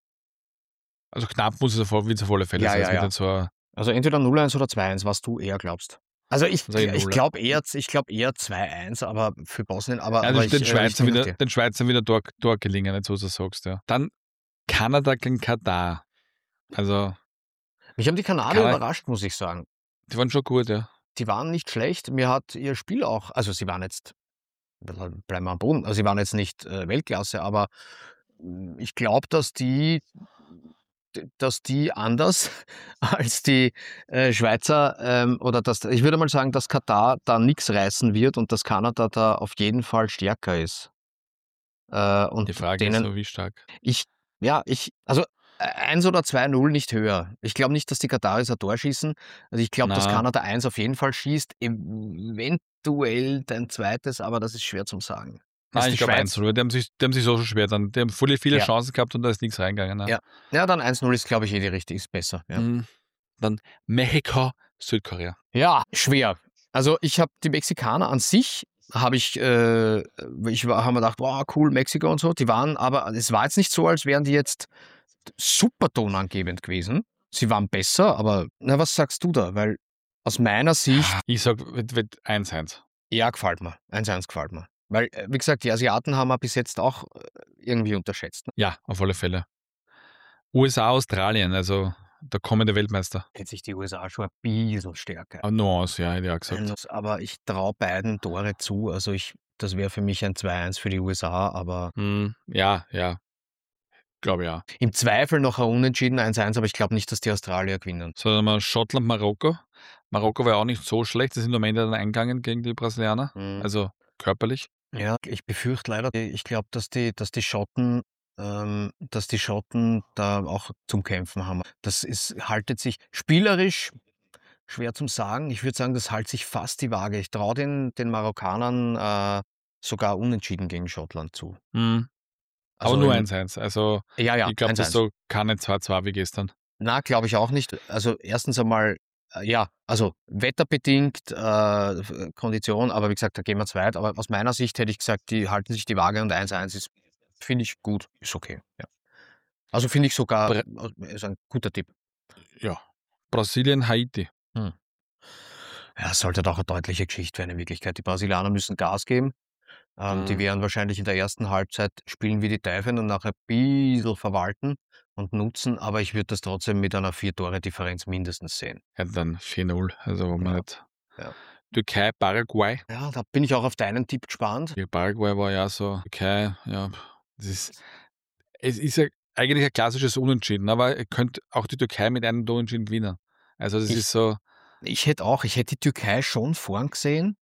Speaker 1: also knapp muss es auf, wird's auf alle Fälle
Speaker 2: Ja,
Speaker 1: sein. Es
Speaker 2: ja,
Speaker 1: wird
Speaker 2: ja.
Speaker 1: nicht so ein
Speaker 2: Also, entweder null eins oder zwei eins, was du eher glaubst. Also, ich
Speaker 1: sage ich
Speaker 2: ich
Speaker 1: null.
Speaker 2: glaube eher ich glaube eher zwei eins, aber für Bosnien, aber
Speaker 1: Ja,
Speaker 2: aber
Speaker 1: den,
Speaker 2: ich,
Speaker 1: den
Speaker 2: äh, richte
Speaker 1: Schweizern
Speaker 2: mich nach
Speaker 1: wieder,
Speaker 2: dir.
Speaker 1: den Schweizern wieder Tor, Tor gelingen, nicht so, was du sagst, ja. Dann Kanada gegen Katar. Also,
Speaker 2: Mich haben die Kanadier
Speaker 1: Kanada,
Speaker 2: überrascht, muss ich sagen.
Speaker 1: die waren schon gut, ja.
Speaker 2: Die waren nicht schlecht. Mir hat ihr Spiel auch also, sie waren jetzt bleiben wir am Boden, also, sie waren jetzt nicht, äh, Weltklasse, aber, hm, ich glaube, dass die d dass die anders als die, äh, Schweizer, ähm, oder dass ich würde mal sagen, dass Katar da nix reißen wird und dass Kanada da auf jeden Fall stärker ist. Äh, und
Speaker 1: Die Frage ist
Speaker 2: denen
Speaker 1: so, wie stark.
Speaker 2: ich ja, ich also, e eins oder zwei null, nicht höher. Ich glaube nicht, dass die Kataris ein Tor schießen. Also, ich glaube, dass
Speaker 1: Na,
Speaker 2: Kanada eins auf jeden Fall schießt, eventuell ein zweites, aber das ist schwer zum sagen.
Speaker 1: nein,
Speaker 2: Ist
Speaker 1: ich
Speaker 2: die
Speaker 1: glaube eins
Speaker 2: Schweiz
Speaker 1: null. Die haben sich, die haben sich so schon schwer dann. Die haben viele, viele
Speaker 2: ja,
Speaker 1: Chancen gehabt und da ist nichts reingegangen. Ne?
Speaker 2: ja. Ja, dann eins null ist, glaube ich, eh die richtig ist besser, ja.
Speaker 1: Mhm. Dann Mexiko, Südkorea.
Speaker 2: Ja, schwer. Also, ich habe die Mexikaner an sich habe ich, äh ich war habe mir gedacht: „Wow, cool, Mexiko und so.“ Die waren aber es war jetzt nicht so, als wären die jetzt super tonangebend gewesen. Sie waren besser, aber na, was sagst du da? Weil aus meiner Sicht
Speaker 1: Ich sag, wird, wird eins eins.
Speaker 2: ja, gefällt mir. eins eins gefällt mir. Weil, äh, wie gesagt, die Asiaten haben wir bis jetzt auch, äh, irgendwie unterschätzt, ne?
Speaker 1: Ja, auf alle Fälle. U S A, Australien, also der kommende Weltmeister.
Speaker 2: Hätte sich die U S A schon ein bisschen stärker.
Speaker 1: Ah, Nuance, ja, hätte ich auch gesagt.
Speaker 2: Einlos aber ich traue beiden Tore zu. Also, ich das wäre für mich ein zwei eins für die U S A, aber
Speaker 1: Hm, ja, ja, glaube ja.
Speaker 2: im Zweifel noch ein Unentschieden eins eins, aber ich glaube nicht, dass die Australier gewinnen.
Speaker 1: So, dann haben wir Schottland, Marokko. Marokko war ja auch nicht so schlecht, die sind am Ende dann eingegangen gegen die Brasilianer,
Speaker 2: Mhm.
Speaker 1: also körperlich.
Speaker 2: Ja, ich befürchte leider, ich glaube, dass die, dass die Schotten, ähm, dass die Schotten da auch zum Kämpfen haben. Das ist, haltet sich spielerisch schwer zum sagen. Ich würde sagen, das hält sich fast die Waage. Ich traue den, den Marokkanern äh, sogar unentschieden gegen Schottland zu.
Speaker 1: Mhm. Aber
Speaker 2: Also
Speaker 1: nur
Speaker 2: im,
Speaker 1: eins eins. Also
Speaker 2: ja, ja,
Speaker 1: ich glaube,
Speaker 2: eins
Speaker 1: dass
Speaker 2: eins.
Speaker 1: so keine zwei zwei wie gestern.
Speaker 2: Na, glaube ich auch nicht. Also erstens einmal, äh, ja, also wetterbedingt, äh, f- Kondition, aber wie gesagt, da gehen wir zu weit. Aber aus meiner Sicht hätte ich gesagt, die halten sich die Waage und eins eins ist, finde ich gut, ist okay. Ja. Also finde ich sogar,
Speaker 1: Bra
Speaker 2: äh, ist ein guter Tipp.
Speaker 1: ja. Brasilien, Haiti.
Speaker 2: Hm. Ja, es sollte halt auch eine deutliche Geschichte werden in Wirklichkeit. Die Brasilianer müssen Gas geben. Ähm, die
Speaker 1: Mhm.
Speaker 2: werden wahrscheinlich in der ersten Halbzeit spielen wie die Teufel und nachher ein bisschen verwalten und nutzen, aber ich würde das trotzdem mit einer Vier-Tore-Differenz mindestens sehen.
Speaker 1: Ja, dann vier null. Also wo man
Speaker 2: Ja,
Speaker 1: nicht.
Speaker 2: ja.
Speaker 1: Türkei, Paraguay.
Speaker 2: Ja, da bin ich auch auf deinen Tipp gespannt.
Speaker 1: Ja, Paraguay war ja so, Türkei, ja, das ist, es ist ja eigentlich ein klassisches Unentschieden, aber ihr könnt auch die Türkei mit einem Unentschieden gewinnen. Also das
Speaker 2: Ich,
Speaker 1: ist so,
Speaker 2: ich hätte auch, ich hätte die Türkei schon vorn gesehen,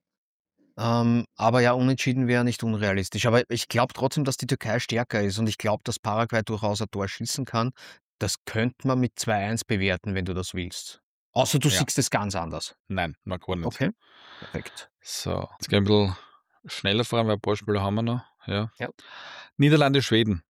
Speaker 2: ähm, aber ja, unentschieden wäre nicht unrealistisch. Aber ich glaube trotzdem, dass die Türkei stärker ist und ich glaube, dass Paraguay durchaus ein Tor schießen kann. Das könnte man mit zwei eins bewerten, wenn du das willst. Außer du
Speaker 1: ja,
Speaker 2: siehst es ganz anders.
Speaker 1: nein, na gar nicht.
Speaker 2: Okay, perfekt.
Speaker 1: So, jetzt gehen wir ein bisschen schneller fahren, weil ein paar Spiele haben wir noch. Ja.
Speaker 2: Ja,
Speaker 1: Niederlande, Schweden.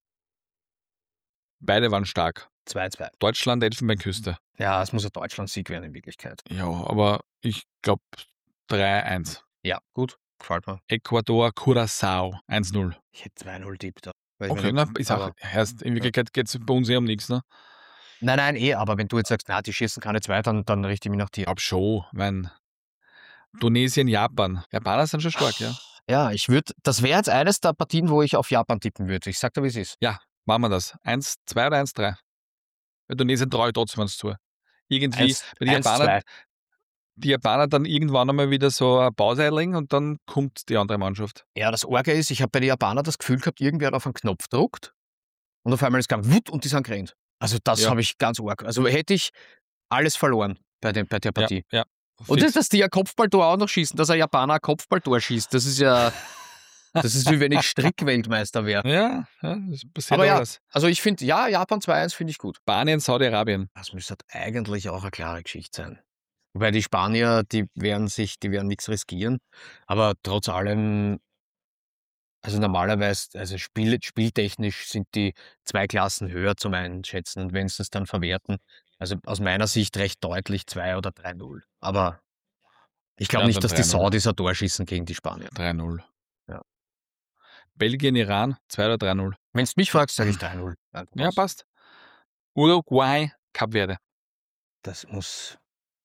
Speaker 1: Beide waren stark.
Speaker 2: zwei zwei.
Speaker 1: Deutschland, Elfenbeinküste.
Speaker 2: Ja, es muss ein Deutschland-Sieg werden in Wirklichkeit.
Speaker 1: Ja, aber ich glaube drei eins.
Speaker 2: Ja, gut, gefällt mir.
Speaker 1: Ecuador, Curaçao, eins null.
Speaker 2: Ich hätte zwei null tippt. da, weil ich mir
Speaker 1: Okay,
Speaker 2: nicht-
Speaker 1: na, ist auch,
Speaker 2: aber,
Speaker 1: heißt, in
Speaker 2: ja.
Speaker 1: Wirklichkeit geht es bei uns eh um nichts, ne?
Speaker 2: Nein, nein, eh, aber wenn du jetzt sagst, na, die schießen keine zwei, dann, dann richte ich mich nach dir.
Speaker 1: Ich glaube schon, wenn Tunesien, Japan. Japaner sind schon stark, ja.
Speaker 2: Ja, ich würde, das wäre jetzt eines der Partien, wo ich auf Japan tippen würde. Ich sag dir, wie es ist.
Speaker 1: Ja, machen wir das. eins zwei oder eins drei? Bei Tunesien traue ich trotzdem eins zu. Irgendwie,
Speaker 2: Eins,
Speaker 1: bei die
Speaker 2: eins,
Speaker 1: Japaner,
Speaker 2: zwei.
Speaker 1: die Japaner dann irgendwann einmal wieder so ein Pauseiling und dann kommt die andere Mannschaft.
Speaker 2: Ja, das Orge ist, ich habe bei den Japanern das Gefühl gehabt, irgendwer hat auf einen Knopf gedruckt und auf einmal ist es gegangen, wut, und die sind gerannt. Also das
Speaker 1: Ja.
Speaker 2: habe ich ganz arg. Also hätte ich alles verloren bei, dem, bei der
Speaker 1: Ja,
Speaker 2: Partie.
Speaker 1: ja.
Speaker 2: Und
Speaker 1: fix.
Speaker 2: dass die ein Kopfballtor auch noch schießen, dass ein Japaner ein Kopfballtor schießt, das ist ja, das ist wie wenn ich Strickweltmeister wäre.
Speaker 1: Ja, ja, das passiert
Speaker 2: Aber ja,
Speaker 1: alles.
Speaker 2: also ich finde, ja, Japan zwei eins finde ich gut.
Speaker 1: Spanien, Saudi-Arabien.
Speaker 2: Das müsste eigentlich auch eine klare Geschichte sein. Wobei die Spanier, die werden sich, die werden nichts riskieren. Aber trotz allem, also normalerweise, also Spiel, spieltechnisch sind die zwei Klassen höher zum Einschätzen und wenn sie es dann verwerten, also aus meiner Sicht recht deutlich zwei oder drei null. Aber ich glaube
Speaker 1: Ja,
Speaker 2: nicht,
Speaker 1: dann
Speaker 2: dass die
Speaker 1: drei null.
Speaker 2: Saudis ein Tor schießen gegen die Spanier.
Speaker 1: drei null.
Speaker 2: Ja.
Speaker 1: Belgien, Iran, zwei oder drei null.
Speaker 2: Wenn du mich fragst, sage ich drei null.
Speaker 1: Ja, passt. Uruguay, Kap Verde.
Speaker 2: Das muss,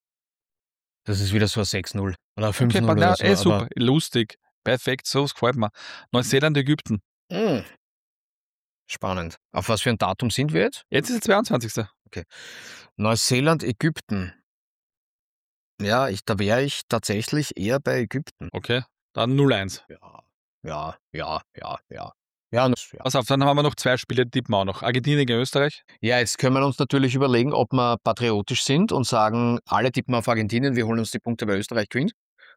Speaker 2: das ist wieder so ein sechs null oder ein fünf
Speaker 1: Okay,
Speaker 2: null
Speaker 1: na,
Speaker 2: oder so.
Speaker 1: eh,
Speaker 2: aber,
Speaker 1: super, lustig, perfekt, so gefällt mir. Neuseeland, Ägypten.
Speaker 2: mh, spannend. Auf was für ein Datum sind wir jetzt?
Speaker 1: Jetzt ist der zweiundzwanzigste.
Speaker 2: Neuseeland, Ägypten. Ja, ich, da wäre ich tatsächlich eher bei Ägypten.
Speaker 1: Okay, dann null eins.
Speaker 2: Ja, ja, ja, ja, ja. Ja, das- ja.
Speaker 1: Pass auf, dann haben wir noch zwei Spiele, die tippen wir auch noch. Argentinien gegen Österreich.
Speaker 2: ja, jetzt können wir uns natürlich überlegen, ob wir patriotisch sind und sagen, alle tippen auf Argentinien, wir holen uns die Punkte, weil Österreich gewinnt.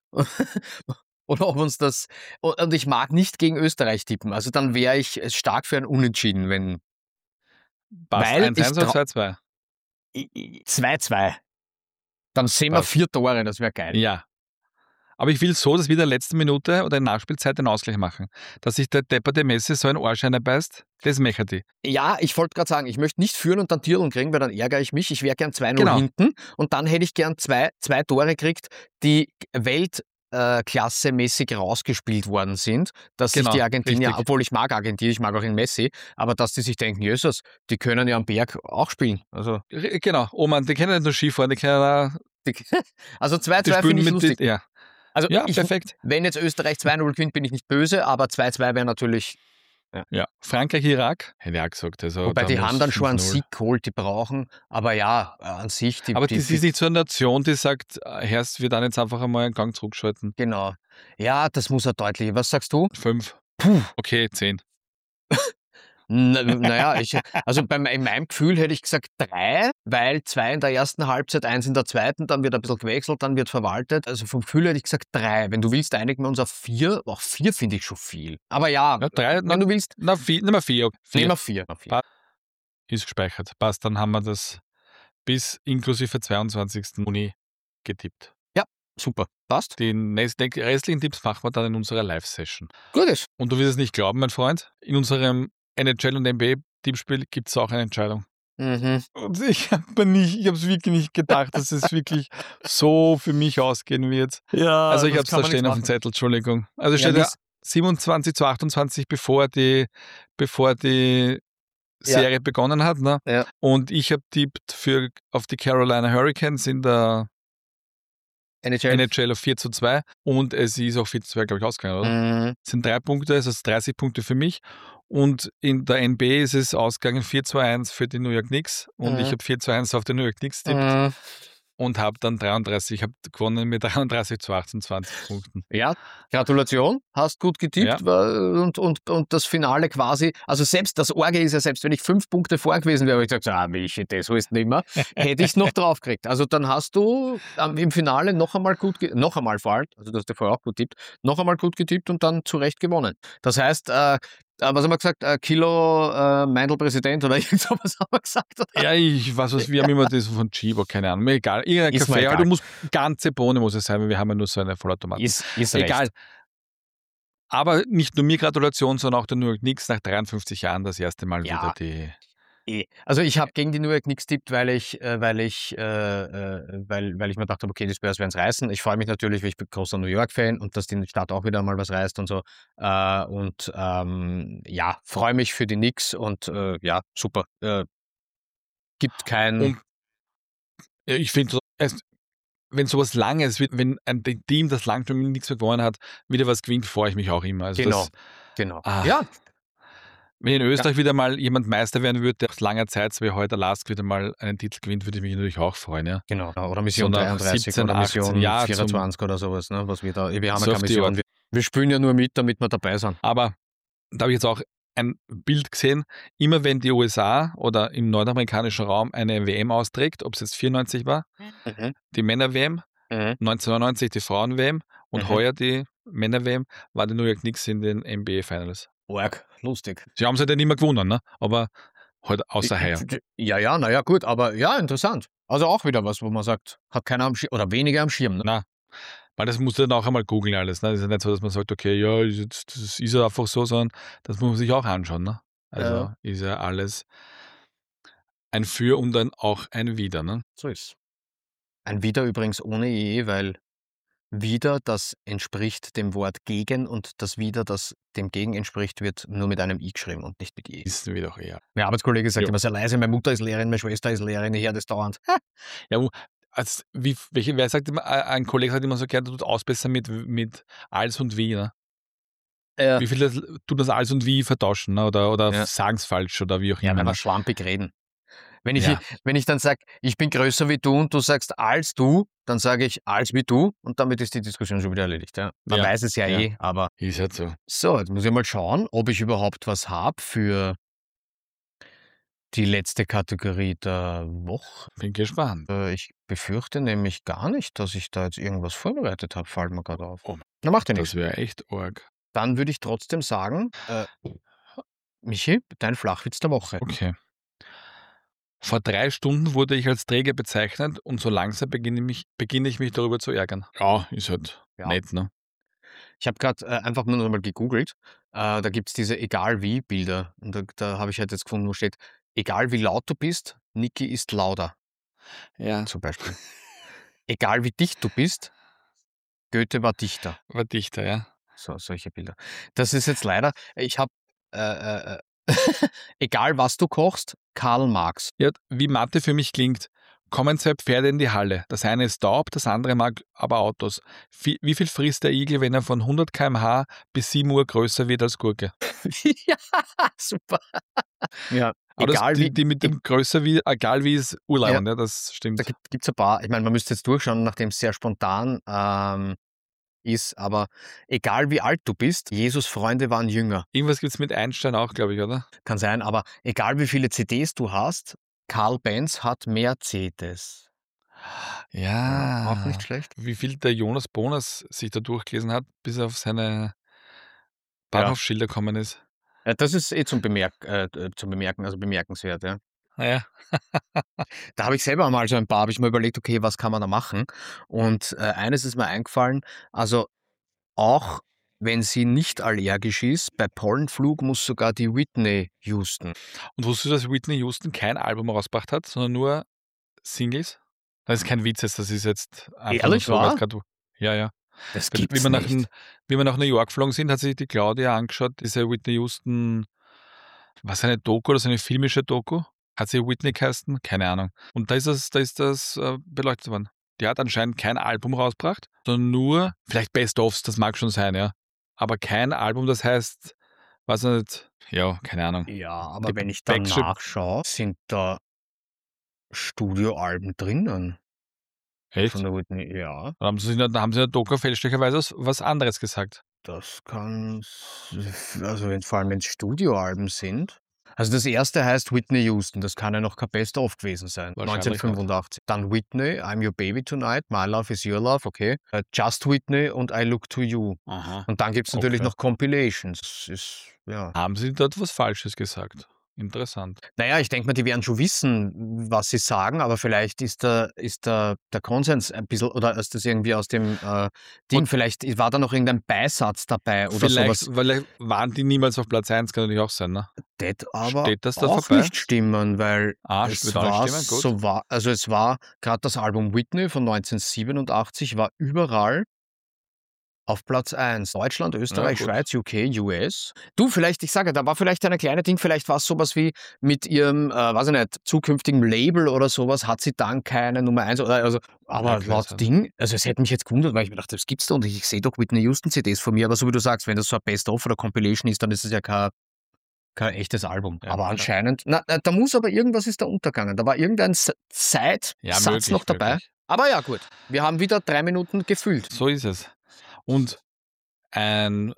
Speaker 2: Oder ob uns das. Und und ich mag nicht gegen Österreich tippen. Also dann wäre ich stark für ein Unentschieden, wenn.
Speaker 1: Passt,
Speaker 2: Weil
Speaker 1: eins
Speaker 2: ich
Speaker 1: eins oder
Speaker 2: trau-
Speaker 1: zwei zwei.
Speaker 2: zwei zwei. Dann sehen wir
Speaker 1: Passt.
Speaker 2: vier Tore, das wäre geil.
Speaker 1: Ja. Aber ich will so, dass wir in der letzten Minute oder in der Nachspielzeit den Ausgleich machen. Dass sich der depperte Messi so ein Arsch beißt, das möchte ich.
Speaker 2: Ja, ich wollte gerade sagen, ich möchte nicht führen und dann Tierl kriegen, weil dann ärgere ich mich. Ich wäre gern zwei null
Speaker 1: Genau.
Speaker 2: hinten und dann hätte ich gern zwei, zwei Tore gekriegt, die Weltklasse-mäßig rausgespielt worden sind, dass
Speaker 1: Genau,
Speaker 2: sich die Argentinier,
Speaker 1: richtig.
Speaker 2: obwohl ich mag Argentinien, ich mag auch den Messi, aber dass die sich denken, Jesus, die können ja am Berg auch spielen. Also,
Speaker 1: R- Genau, oh Mann, die können nicht nur Skifahren, die können auch,
Speaker 2: die, also zwei
Speaker 1: die
Speaker 2: zwei
Speaker 1: spielen
Speaker 2: finde ich
Speaker 1: mit
Speaker 2: lustig.
Speaker 1: die, ja.
Speaker 2: Also
Speaker 1: ja,
Speaker 2: ich,
Speaker 1: perfekt.
Speaker 2: wenn jetzt Österreich zwei null gewinnt, bin ich nicht böse, aber zwei zwei wäre natürlich.
Speaker 1: Ja. Frankreich, Irak, hätte ich auch gesagt. Also,
Speaker 2: Wobei
Speaker 1: da
Speaker 2: die
Speaker 1: muss
Speaker 2: haben dann schon einen
Speaker 1: fünf null.
Speaker 2: Sieg geholt, die brauchen. Aber ja, äh, an sich, die.
Speaker 1: Aber
Speaker 2: die,
Speaker 1: das ist nicht so eine Nation, die sagt, äh, Herrst, wir dann jetzt einfach einmal einen Gang zurückschalten.
Speaker 2: Genau. Ja, das muss er deutlich. Was sagst du?
Speaker 1: Fünf.
Speaker 2: Puh.
Speaker 1: Okay, zehn.
Speaker 2: Na, naja, ich, also beim, in meinem Gefühl hätte ich gesagt drei, weil zwei in der ersten Halbzeit, eins in der zweiten, dann wird ein bisschen gewechselt, dann wird verwaltet. Also vom Gefühl hätte ich gesagt drei. Wenn du willst, einigen wir uns auf vier. Auch vier finde ich schon viel. Aber ja,
Speaker 1: Ja, drei, na,
Speaker 2: wenn du willst,
Speaker 1: na, vier, nimm mal vier. okay.
Speaker 2: nehmen
Speaker 1: vier
Speaker 2: wir vier. Nehmen wir vier.
Speaker 1: Pa- ist gespeichert. Passt, dann haben wir das bis inklusive zweiundzwanzigsten Juni getippt.
Speaker 2: Super, passt.
Speaker 1: Die nächsten die restlichen Tipps machen wir dann in unserer Live-Session.
Speaker 2: Gut ist.
Speaker 1: Und du wirst es nicht glauben, mein Freund, in unserem N H L und N B A-Tippspiel gibt es auch eine Entscheidung.
Speaker 2: Mhm.
Speaker 1: Und ich habe ich es wirklich nicht gedacht, dass es wirklich so für mich ausgehen wird.
Speaker 2: Ja,
Speaker 1: Also ich
Speaker 2: das
Speaker 1: habe es
Speaker 2: kann
Speaker 1: da
Speaker 2: man
Speaker 1: stehen
Speaker 2: nichts
Speaker 1: auf dem
Speaker 2: machen.
Speaker 1: Zettel, Entschuldigung. Also
Speaker 2: Ja,
Speaker 1: steht ja
Speaker 2: lies-
Speaker 1: siebenundzwanzig zu achtundzwanzig, bevor die, bevor die
Speaker 2: Ja.
Speaker 1: Serie begonnen hat. Ne?
Speaker 2: Ja.
Speaker 1: Und ich habe tippt für auf die Carolina Hurricanes in der
Speaker 2: N H L.
Speaker 1: N H L auf vier zu zwei und es ist auch vier zu zwei, glaube ich, ausgegangen, oder?
Speaker 2: Mhm.
Speaker 1: Es sind drei Punkte, also dreißig Punkte für mich. Und in der N B A ist es ausgegangen vier zu eins für die New York Knicks und
Speaker 2: Mhm.
Speaker 1: ich habe vier zu eins auf die New York Knicks tippt
Speaker 2: Mhm.
Speaker 1: und habe dann dreiunddreißig, ich habe gewonnen mit dreiunddreißig zu achtundzwanzig Punkten.
Speaker 2: Ja, Gratulation, hast gut getippt weil- und, und, und das Finale quasi, also selbst das Orge ist ja, selbst wenn ich fünf Punkte vor gewesen wäre, habe ich gesagt, ah, Michi, das ist nicht mehr, hätte ich es noch drauf gekriegt. Also dann hast du ähm, im Finale noch einmal gut, ge- noch einmal vor allem, also du hast ja vorher auch gut getippt, noch einmal gut getippt und dann zu Recht gewonnen. Das heißt, äh, äh, was haben wir gesagt, äh, Kilo äh, Meindl-Präsident oder irgend sowas haben wir gesagt. Oder?
Speaker 1: Ja, ich weiß was, wir haben immer das von Chibo, keine Ahnung, mir egal. Irgendein
Speaker 2: Ist mir
Speaker 1: Kaffee,
Speaker 2: egal.
Speaker 1: aber du musst ganze Bohne muss es sein, weil wir haben ja nur so eine Vollautomaten.
Speaker 2: Ist, ist
Speaker 1: Egal.
Speaker 2: recht.
Speaker 1: Aber nicht nur mir Gratulation, sondern auch der New York Knicks nach dreiundfünfzig Jahren das erste Mal
Speaker 2: Ja.
Speaker 1: wieder die...
Speaker 2: Eh. Also ich habe gegen die New York Knicks tippt, weil ich, äh, weil ich, äh, äh, weil, weil ich mir gedacht habe, okay, die Spurs werden es reißen. Ich freue mich natürlich, weil ich bin großer New York-Fan und dass die Stadt auch wieder mal was reißt und so. Äh, und ähm, ja, freue mich für die Knicks und äh, ja, super. Äh, gibt kein.
Speaker 1: Und ja, ich finde, wenn sowas Langes wird, wenn ein Team, das lang schon nichts mehr gewonnen hat, wieder was gewinnt, freue ich mich auch immer. Also
Speaker 2: Genau,
Speaker 1: das,
Speaker 2: genau.
Speaker 1: ah,
Speaker 2: Ja,
Speaker 1: wenn in Österreich wieder mal jemand Meister werden würde, der aus langer Zeit, so wie heute Lask wieder mal einen Titel gewinnt, würde ich mich natürlich auch freuen. Ja.
Speaker 2: genau. Oder Mission
Speaker 1: So nach
Speaker 2: dreiunddreißig
Speaker 1: siebzehn,
Speaker 2: oder Mission
Speaker 1: achtzehn Jahr zum-
Speaker 2: vierundzwanzig oder sowas, ne? Was wir da. Wir haben
Speaker 1: So
Speaker 2: ja
Speaker 1: auf
Speaker 2: keine
Speaker 1: die
Speaker 2: Mission.
Speaker 1: Art.
Speaker 2: Wir, wir spielen ja nur mit, damit wir dabei sind.
Speaker 1: Aber da habe ich jetzt auch ein Bild gesehen, immer wenn die U S A oder im nordamerikanischen Raum eine W M austrägt, ob es jetzt vierundneunzig war,
Speaker 2: Mhm.
Speaker 1: die Männer-W M,
Speaker 2: Mhm.
Speaker 1: neunzehnhundertneunundneunzig die Frauen-W M und
Speaker 2: Mhm.
Speaker 1: heuer die Männer-W M, war die New York Knicks in den N B A-Finals.
Speaker 2: Arg, lustig.
Speaker 1: Sie haben es halt ja nicht mehr gewonnen, ne? Aber halt außer heuer.
Speaker 2: Ja, ja, naja, gut, aber ja, interessant. Also auch wieder was, wo man sagt, hat keiner am Schirm oder weniger am Schirm. Ne?
Speaker 1: Na, weil das musst du dann auch einmal googeln alles. Ne? Das ist ja nicht so, dass man sagt, okay, ja, ist jetzt- das ist ja einfach so, sondern das muss man sich auch anschauen. Ne? Also
Speaker 2: Ja.
Speaker 1: ist ja alles ein Für und dann auch ein Wider. Ne?
Speaker 2: So ist. Ein Wider übrigens ohne E, weil Wider, das entspricht dem Wort gegen und das Wider, das dem Gegen entspricht, wird nur mit einem I geschrieben und nicht mit E.
Speaker 1: Ist wieder auch eher.
Speaker 2: Mein Arbeitskollege sagt
Speaker 1: Jo.
Speaker 2: immer sehr leise, meine Mutter ist Lehrerin, meine Schwester ist Lehrerin, ich höre das dauernd.
Speaker 1: Ja, wo- als, wie, welche, wer sagt immer, äh, ein Kollege sagt immer so gerne, tut ausbessern mit, mit als und wie. Ne?
Speaker 2: Ja,
Speaker 1: Wie viele tun das als und wie vertauschen, ne? oder, oder
Speaker 2: Ja.
Speaker 1: sagen es falsch oder wie auch
Speaker 2: ja
Speaker 1: immer.
Speaker 2: wenn
Speaker 1: Ne?
Speaker 2: wir schlampig reden. Wenn ich,
Speaker 1: Ja.
Speaker 2: wenn ich dann sage, ich bin größer wie du und du sagst als du, dann sage ich als wie du und damit ist die Diskussion schon wieder erledigt. Ja? Man
Speaker 1: Ja,
Speaker 2: weiß es ja,
Speaker 1: ja.
Speaker 2: eh, aber
Speaker 1: Ist halt so.
Speaker 2: so, jetzt muss ich mal schauen, ob ich überhaupt was habe für die letzte Kategorie der Woche.
Speaker 1: Bin gespannt.
Speaker 2: Äh, Ich befürchte nämlich gar nicht, dass ich da jetzt irgendwas vorbereitet habe, fällt mir gerade auf.
Speaker 1: Oh,
Speaker 2: Na, macht ja nichts.
Speaker 1: Das wäre echt arg.
Speaker 2: Dann würde ich trotzdem sagen, äh, Michi, dein Flachwitz der Woche.
Speaker 1: Okay. Vor drei Stunden wurde ich als Träger bezeichnet und so langsam beginne, mich, beginne ich mich darüber zu ärgern. Ja, ist halt
Speaker 2: Ja.
Speaker 1: nett, ne?
Speaker 2: Ich habe gerade äh, einfach nur noch mal gegoogelt. Äh, da gibt es diese egal wie Bilder. Und da, da habe ich halt jetzt gefunden, wo steht, egal wie laut du bist, Niki ist lauter,
Speaker 1: Ja.
Speaker 2: zum Beispiel. Egal wie dicht du bist, Goethe war Dichter.
Speaker 1: War dichter, ja.
Speaker 2: So, solche Bilder. Das ist jetzt leider, ich habe, äh, äh, egal was du kochst, Karl Marx.
Speaker 1: Ja, wie Mathe für mich klingt. Kommen zwei Pferde in die Halle. Das eine ist taub, das andere mag aber Autos. Wie, wie viel frisst der Igel, wenn er von hundert Kilometer pro Stunde bis sieben Uhr größer wird als Gurke?
Speaker 2: Ja, super. Ja,
Speaker 1: Aber
Speaker 2: egal
Speaker 1: das, die,
Speaker 2: wie,
Speaker 1: die mit dem größer wie, egal wie ist Urlaubend, ja. ja, das stimmt.
Speaker 2: da gibt es ein paar, ich meine, man müsste jetzt durchschauen, nachdem es sehr spontan ähm, ist, aber egal wie alt du bist, Jesus' Freunde waren Jünger.
Speaker 1: Irgendwas gibt es mit Einstein auch, glaube ich, oder?
Speaker 2: Kann sein, aber egal wie viele C Ds du hast, Karl Benz hat mehr C Ds. Ja, auch nicht
Speaker 1: Ja.
Speaker 2: schlecht.
Speaker 1: Wie viel der Jonas Bonas sich da durchgelesen hat, bis er auf seine
Speaker 2: Ja.
Speaker 1: Bahnhofsschilder gekommen ist.
Speaker 2: Ja, das ist eh zum, Bemerk äh, äh, zum Bemerken, also bemerkenswert, ja.
Speaker 1: Ah ja.
Speaker 2: Da habe ich selber mal so ein paar, habe ich mir überlegt, okay, was kann man da machen? Und äh, eines ist mir eingefallen, also auch wenn sie nicht allergisch ist, bei Pollenflug muss sogar die Whitney Houston.
Speaker 1: Und wusstest du, dass Whitney Houston kein Album rausgebracht hat, sondern nur Singles? Das ist kein Witz jetzt, das ist jetzt einfach
Speaker 2: Ehrlich,
Speaker 1: nur so, weil's
Speaker 2: wahr?
Speaker 1: grad, ja, ja.
Speaker 2: Das
Speaker 1: Weil, wie
Speaker 2: gibt's
Speaker 1: wir nach,
Speaker 2: nicht.
Speaker 1: wie wir nach New York geflogen sind, hat sich die Claudia angeschaut, diese Whitney Houston, was eine Doku oder so eine filmische Doku? Hat sie Whitney geheißen? Keine Ahnung. Und da ist das, da ist das äh, beleuchtet worden. Die hat anscheinend kein Album rausgebracht, sondern nur, vielleicht Best-ofs, das mag schon sein, ja. Aber kein Album, das heißt, weiß ich nicht, ja, keine Ahnung.
Speaker 2: Ja, aber
Speaker 1: Die
Speaker 2: wenn ich dann
Speaker 1: Backstreet-
Speaker 2: nachschaue, sind da Studioalben drinnen
Speaker 1: Echt?
Speaker 2: von der Whitney. Ja,
Speaker 1: Da haben sie, in der- da haben sie in der Doku fälschlicherweise was- was anderes gesagt.
Speaker 2: das kann, s- also wenn, vor allem wenn es Studioalben sind. Also das erste heißt Whitney Houston, das kann ja noch kein Best-of gewesen sein.
Speaker 1: Wahrscheinlich
Speaker 2: neunzehnhundertfünfundachtzig. Dann Whitney, I'm Your Baby Tonight, My Love Is Your Love, okay. Äh, Just Whitney und I Look To You.
Speaker 1: Aha.
Speaker 2: Und dann gibt es natürlich
Speaker 1: Okay.
Speaker 2: noch Compilations. Das ist, ja.
Speaker 1: Haben sie dort was Falsches gesagt? Interessant.
Speaker 2: Naja, ich denke mal, die werden schon wissen, was sie sagen, aber vielleicht ist der, ist der, der Konsens ein bisschen, oder ist das irgendwie aus dem äh, Ding,
Speaker 1: Und-
Speaker 2: vielleicht war da noch irgendein Beisatz dabei oder
Speaker 1: Vielleicht,
Speaker 2: sowas.
Speaker 1: weil waren die niemals auf Platz eins, kann natürlich auch sein, ne?
Speaker 2: Das aber
Speaker 1: Steht das da
Speaker 2: auch
Speaker 1: vorbei?
Speaker 2: nicht stimmen, weil
Speaker 1: Ah,
Speaker 2: es
Speaker 1: wird auch nicht
Speaker 2: war
Speaker 1: stimmen, gut.
Speaker 2: so war, also es war gerade das Album Whitney von neunzehnhundertsiebenundachtzig war überall auf Platz eins. Deutschland, Österreich,
Speaker 1: gut.
Speaker 2: Schweiz, U K, U S. Du, vielleicht, ich sage, da war vielleicht eine kleine Ding, vielleicht war es sowas wie mit ihrem, äh, weiß ich nicht, zukünftigen Label oder sowas, hat sie dann keine Nummer eins oder, also, aber
Speaker 1: Ja, kann
Speaker 2: laut
Speaker 1: sein.
Speaker 2: Ding, also es hätte mich jetzt gewundert, weil ich mir dachte, das gibt's da und ich, ich sehe doch Whitney Houston C Ds von mir, aber so wie du sagst, wenn das so ein Best-of oder Compilation ist, dann ist es ja kein, kein echtes Album.
Speaker 1: Ja,
Speaker 2: aber
Speaker 1: ja.
Speaker 2: anscheinend, na, na, da muss aber irgendwas ist da untergegangen. Da war irgendein S- Side-Satz
Speaker 1: Ja, möglich,
Speaker 2: noch dabei.
Speaker 1: möglich.
Speaker 2: Aber ja, gut. Wir haben wieder drei Minuten gefüllt.
Speaker 1: So ist es. Und ein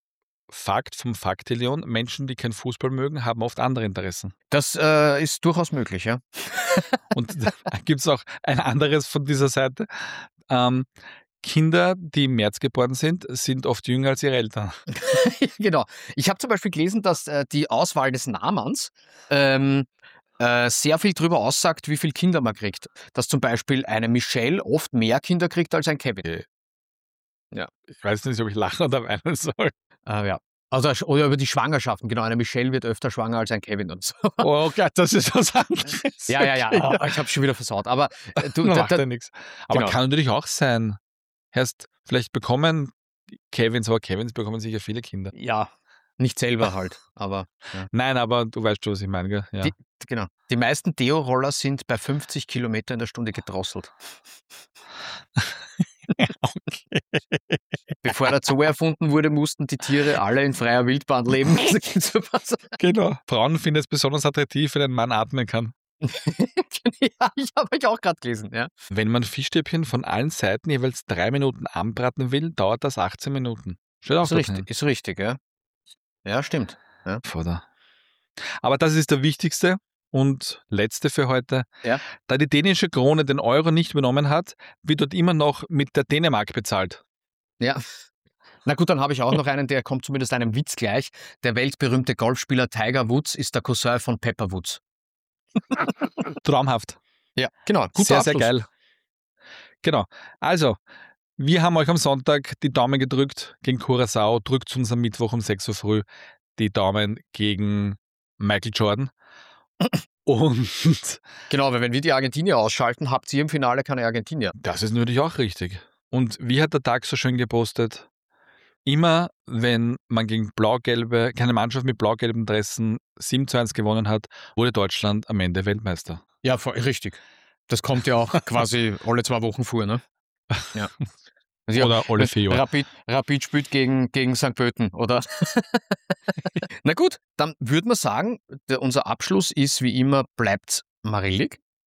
Speaker 1: Fakt vom Faktillion, Menschen, die keinen Fußball mögen, haben oft andere Interessen.
Speaker 2: Das äh, ist durchaus möglich, ja.
Speaker 1: Und da gibt es auch ein anderes von dieser Seite. Ähm, Kinder, die im März geboren sind, sind oft jünger als ihre Eltern.
Speaker 2: Genau. Ich habe zum Beispiel gelesen, dass äh, die Auswahl des Namens ähm, äh, sehr viel darüber aussagt, wie viele Kinder man kriegt. Dass zum Beispiel eine Michelle oft mehr Kinder kriegt als ein Kevin.
Speaker 1: Okay.
Speaker 2: Ja.
Speaker 1: Ich weiß nicht, ob ich lachen oder weinen soll.
Speaker 2: Äh, ja. Also, oder über die Schwangerschaften. Genau, eine Michelle wird öfter schwanger als ein Kevin und so.
Speaker 1: Oh, okay, das ist was anderes.
Speaker 2: Ja, ja, ja.
Speaker 1: Okay,
Speaker 2: Oh, ich habe schon wieder versaut. Aber äh, du,
Speaker 1: Na,
Speaker 2: da,
Speaker 1: macht
Speaker 2: da,
Speaker 1: ja nichts. Aber
Speaker 2: genau.
Speaker 1: kann natürlich auch sein. Heißt, vielleicht bekommen Kevins, aber Kevins bekommen sicher viele Kinder.
Speaker 2: ja, nicht selber halt. Aber ja.
Speaker 1: Nein, aber du weißt schon, was ich meine, gell? Ja.
Speaker 2: Die, genau. Die meisten Deo-Roller sind bei fünfzig Kilometer in der Stunde gedrosselt.
Speaker 1: Okay.
Speaker 2: Bevor der Zoo erfunden wurde, mussten die Tiere alle in freier Wildbahn leben.
Speaker 1: Genau. Frauen finden es besonders attraktiv, wenn ein Mann atmen kann.
Speaker 2: Ja, ich habe ich auch gerade gelesen. Ja.
Speaker 1: Wenn man Fischstäbchen von allen Seiten jeweils drei Minuten anbraten will, dauert das achtzehn Minuten. Steht auch
Speaker 2: Ist
Speaker 1: da
Speaker 2: richtig,
Speaker 1: drin.
Speaker 2: ist richtig, ja. Ja, stimmt. Ja.
Speaker 1: Vater. Aber das ist der wichtigste und letzte für heute.
Speaker 2: Ja.
Speaker 1: Da die dänische Krone den Euro nicht übernommen hat, wird dort immer noch mit der Dänemark bezahlt.
Speaker 2: Ja. Na gut, dann habe ich auch noch einen, der kommt zumindest einem Witz gleich. Der weltberühmte Golfspieler Tiger Woods ist der Cousin von Pepper Woods.
Speaker 1: Traumhaft.
Speaker 2: Ja, genau. Guter
Speaker 1: sehr,
Speaker 2: Abschluss.
Speaker 1: sehr geil. Genau. Also, wir haben euch am Sonntag die Daumen gedrückt gegen Curaçao. Drückt uns am Mittwoch um sechs Uhr früh die Daumen gegen Michael Jordan. Und
Speaker 2: Genau, weil wenn wir die Argentinier ausschalten, habt ihr im Finale keine Argentinier.
Speaker 1: das ist natürlich auch richtig. Und wie hat der Tag so schön gepostet? Immer wenn man gegen blau-gelbe, keine Mannschaft mit blau-gelben Dressen sieben zu eins gewonnen hat, wurde Deutschland am Ende Weltmeister.
Speaker 2: Ja, voll, richtig. Das kommt ja auch quasi alle zwei Wochen vor, ne? Ja. Also ja,
Speaker 1: Oder alle vier Jahre.
Speaker 2: Rapid, Rapid spielt gegen, gegen Sankt Pölten, oder? Na gut, dann würde man sagen, der, unser Abschluss ist wie immer, bleibt marillig.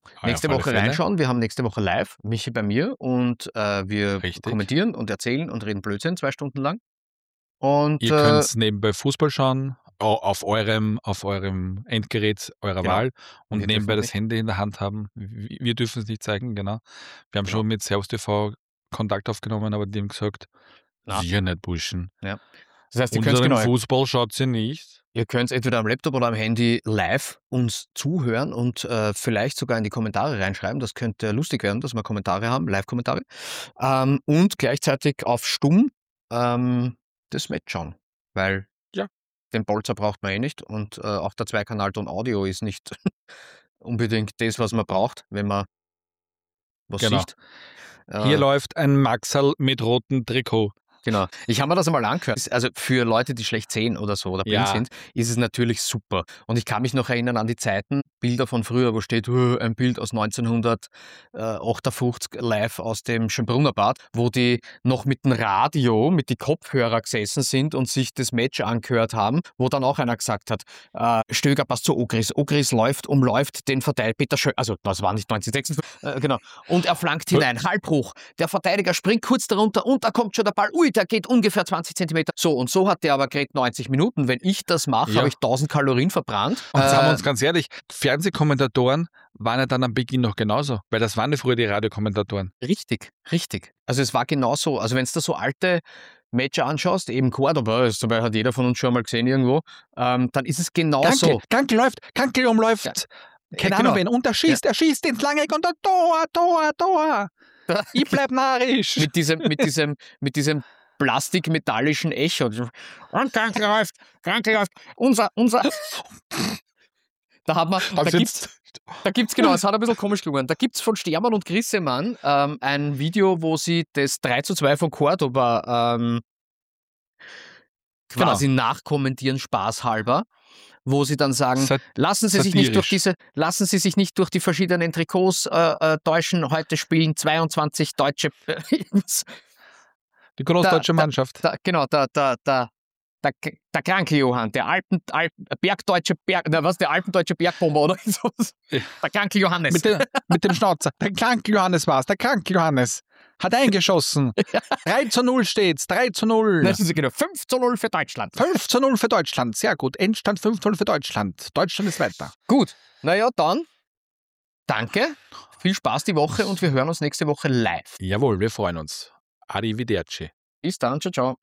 Speaker 1: Ah,
Speaker 2: nächste
Speaker 1: auf alle
Speaker 2: Woche
Speaker 1: Fälle.
Speaker 2: reinschauen. Wir haben nächste Woche live, Michi bei mir und äh, wir
Speaker 1: Richtig.
Speaker 2: kommentieren und erzählen und reden Blödsinn zwei Stunden lang. Und
Speaker 1: Ihr
Speaker 2: äh,
Speaker 1: könnt nebenbei Fußball schauen, au- auf eurem, auf eurem Endgerät eurer
Speaker 2: Genau.
Speaker 1: Wahl und
Speaker 2: wir
Speaker 1: nebenbei
Speaker 2: dürfen
Speaker 1: das Handy in der Hand haben. Wir wir dürfen es nicht zeigen, genau. Wir haben
Speaker 2: Genau.
Speaker 1: schon mit Servus T V Kontakt aufgenommen, aber die haben gesagt,
Speaker 2: Na.
Speaker 1: wir nicht Burschen.
Speaker 2: Ja. Das heißt, ihr könnt
Speaker 1: Unseren
Speaker 2: genau,
Speaker 1: Fußball schaut sie nicht.
Speaker 2: ihr könnt entweder am Laptop oder am Handy live uns zuhören und äh, vielleicht sogar in die Kommentare reinschreiben. Das könnte lustig werden, dass wir Kommentare haben, Live-Kommentare. Ähm, und gleichzeitig auf Stumm ähm, das Match schauen. Weil
Speaker 1: Ja.
Speaker 2: den Bolzer braucht man eh nicht und äh, auch der Zweikanalton Audio ist nicht unbedingt das, was man braucht, wenn man was
Speaker 1: Genau.
Speaker 2: sieht.
Speaker 1: Hier
Speaker 2: Äh,
Speaker 1: läuft ein Maxal mit rotem Trikot.
Speaker 2: Genau. Ich habe mir das einmal angehört. Also für Leute, die schlecht sehen oder so oder blind
Speaker 1: Ja.
Speaker 2: sind, ist es natürlich super. Und ich kann mich noch erinnern an die Zeiten, Bilder von früher, wo steht uh, ein Bild aus neunzehnhundertachtundfünfzig live aus dem Schönbrunner Bad, wo die noch mit dem Radio, mit die Kopfhörer gesessen sind und sich das Match angehört haben, wo dann auch einer gesagt hat, äh, Stöger passt zu Ogris. Ogris läuft, umläuft den Verteidiger, Peter Schö also das war nicht neunzehnhundertsechsundfünfzig, äh, genau. Und er flankt hinein, Halbhoch. Der Verteidiger springt kurz darunter und da kommt schon der Ball. Ui, der geht ungefähr zwanzig Zentimeter. So, und so hat der aber gerade neunzig Minuten. Wenn ich das mache,
Speaker 1: Ja.
Speaker 2: habe ich tausend Kalorien verbrannt.
Speaker 1: Und sagen wir
Speaker 2: Äh,
Speaker 1: uns ganz ehrlich, Fernsehkommentatoren waren ja dann am Beginn noch genauso, weil das waren ja früher die Radiokommentatoren.
Speaker 2: Richtig, richtig. Also es war genauso. Also wenn du da so alte Matches anschaust, eben Cordoba, das zum Beispiel hat jeder von uns schon mal gesehen irgendwo, ähm, dann ist es genauso.
Speaker 1: Ganke, Ganke läuft, Ganke umläuft.
Speaker 2: Ja.
Speaker 1: Keine
Speaker 2: Äh,
Speaker 1: Ahnung
Speaker 2: genau.
Speaker 1: wen. Und er schießt, er schießt ins Langeck und dann Tor, Tor, Tor. Ich bleib narrisch.
Speaker 2: mit diesem, mit diesem, mit diesem plastikmetallischen Echo. Und Kranke läuft, Kranke läuft. Unser, unser. Da hat man, da
Speaker 1: Also
Speaker 2: gibt's, da gibt's, genau, es hat ein bisschen komisch gelungen. Da gibt's von Stermann und Grissemann ähm, ein Video, wo sie das drei zu zwei von Cordoba ähm, quasi nachkommentieren, spaßhalber, wo sie dann sagen,
Speaker 1: Sat-
Speaker 2: lassen Sie sich nicht durch
Speaker 1: satirisch.
Speaker 2: diese, lassen Sie sich nicht durch die verschiedenen Trikots äh, äh, täuschen. Heute spielen zweiundzwanzig deutsche
Speaker 1: Die großdeutsche
Speaker 2: Da-
Speaker 1: Mannschaft.
Speaker 2: Da, genau, der, der, der, der, der kranke Johann, der Alpen, Alp, Bergdeutsche Berg, na, was, der alpendeutsche Bergbomber oder so.
Speaker 1: Ja.
Speaker 2: Der kranke Johannes.
Speaker 1: Mit, dem- mit dem Schnauzer. Der kranke Johannes war's. Der kranke Johannes. Hat eingeschossen. drei zu null steht's. drei zu null.
Speaker 2: Das ist genau fünf zu null für Deutschland.
Speaker 1: fünf zu null für Deutschland. Sehr gut. Endstand fünf zu null für Deutschland. Deutschland ist weiter.
Speaker 2: Gut, naja, dann danke, viel Spaß die Woche und wir hören uns nächste Woche live.
Speaker 1: Jawohl, wir freuen uns. Arrivederci.
Speaker 2: Bis dann, ciao, ciao.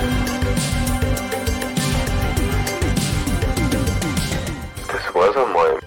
Speaker 3: Das war's einmal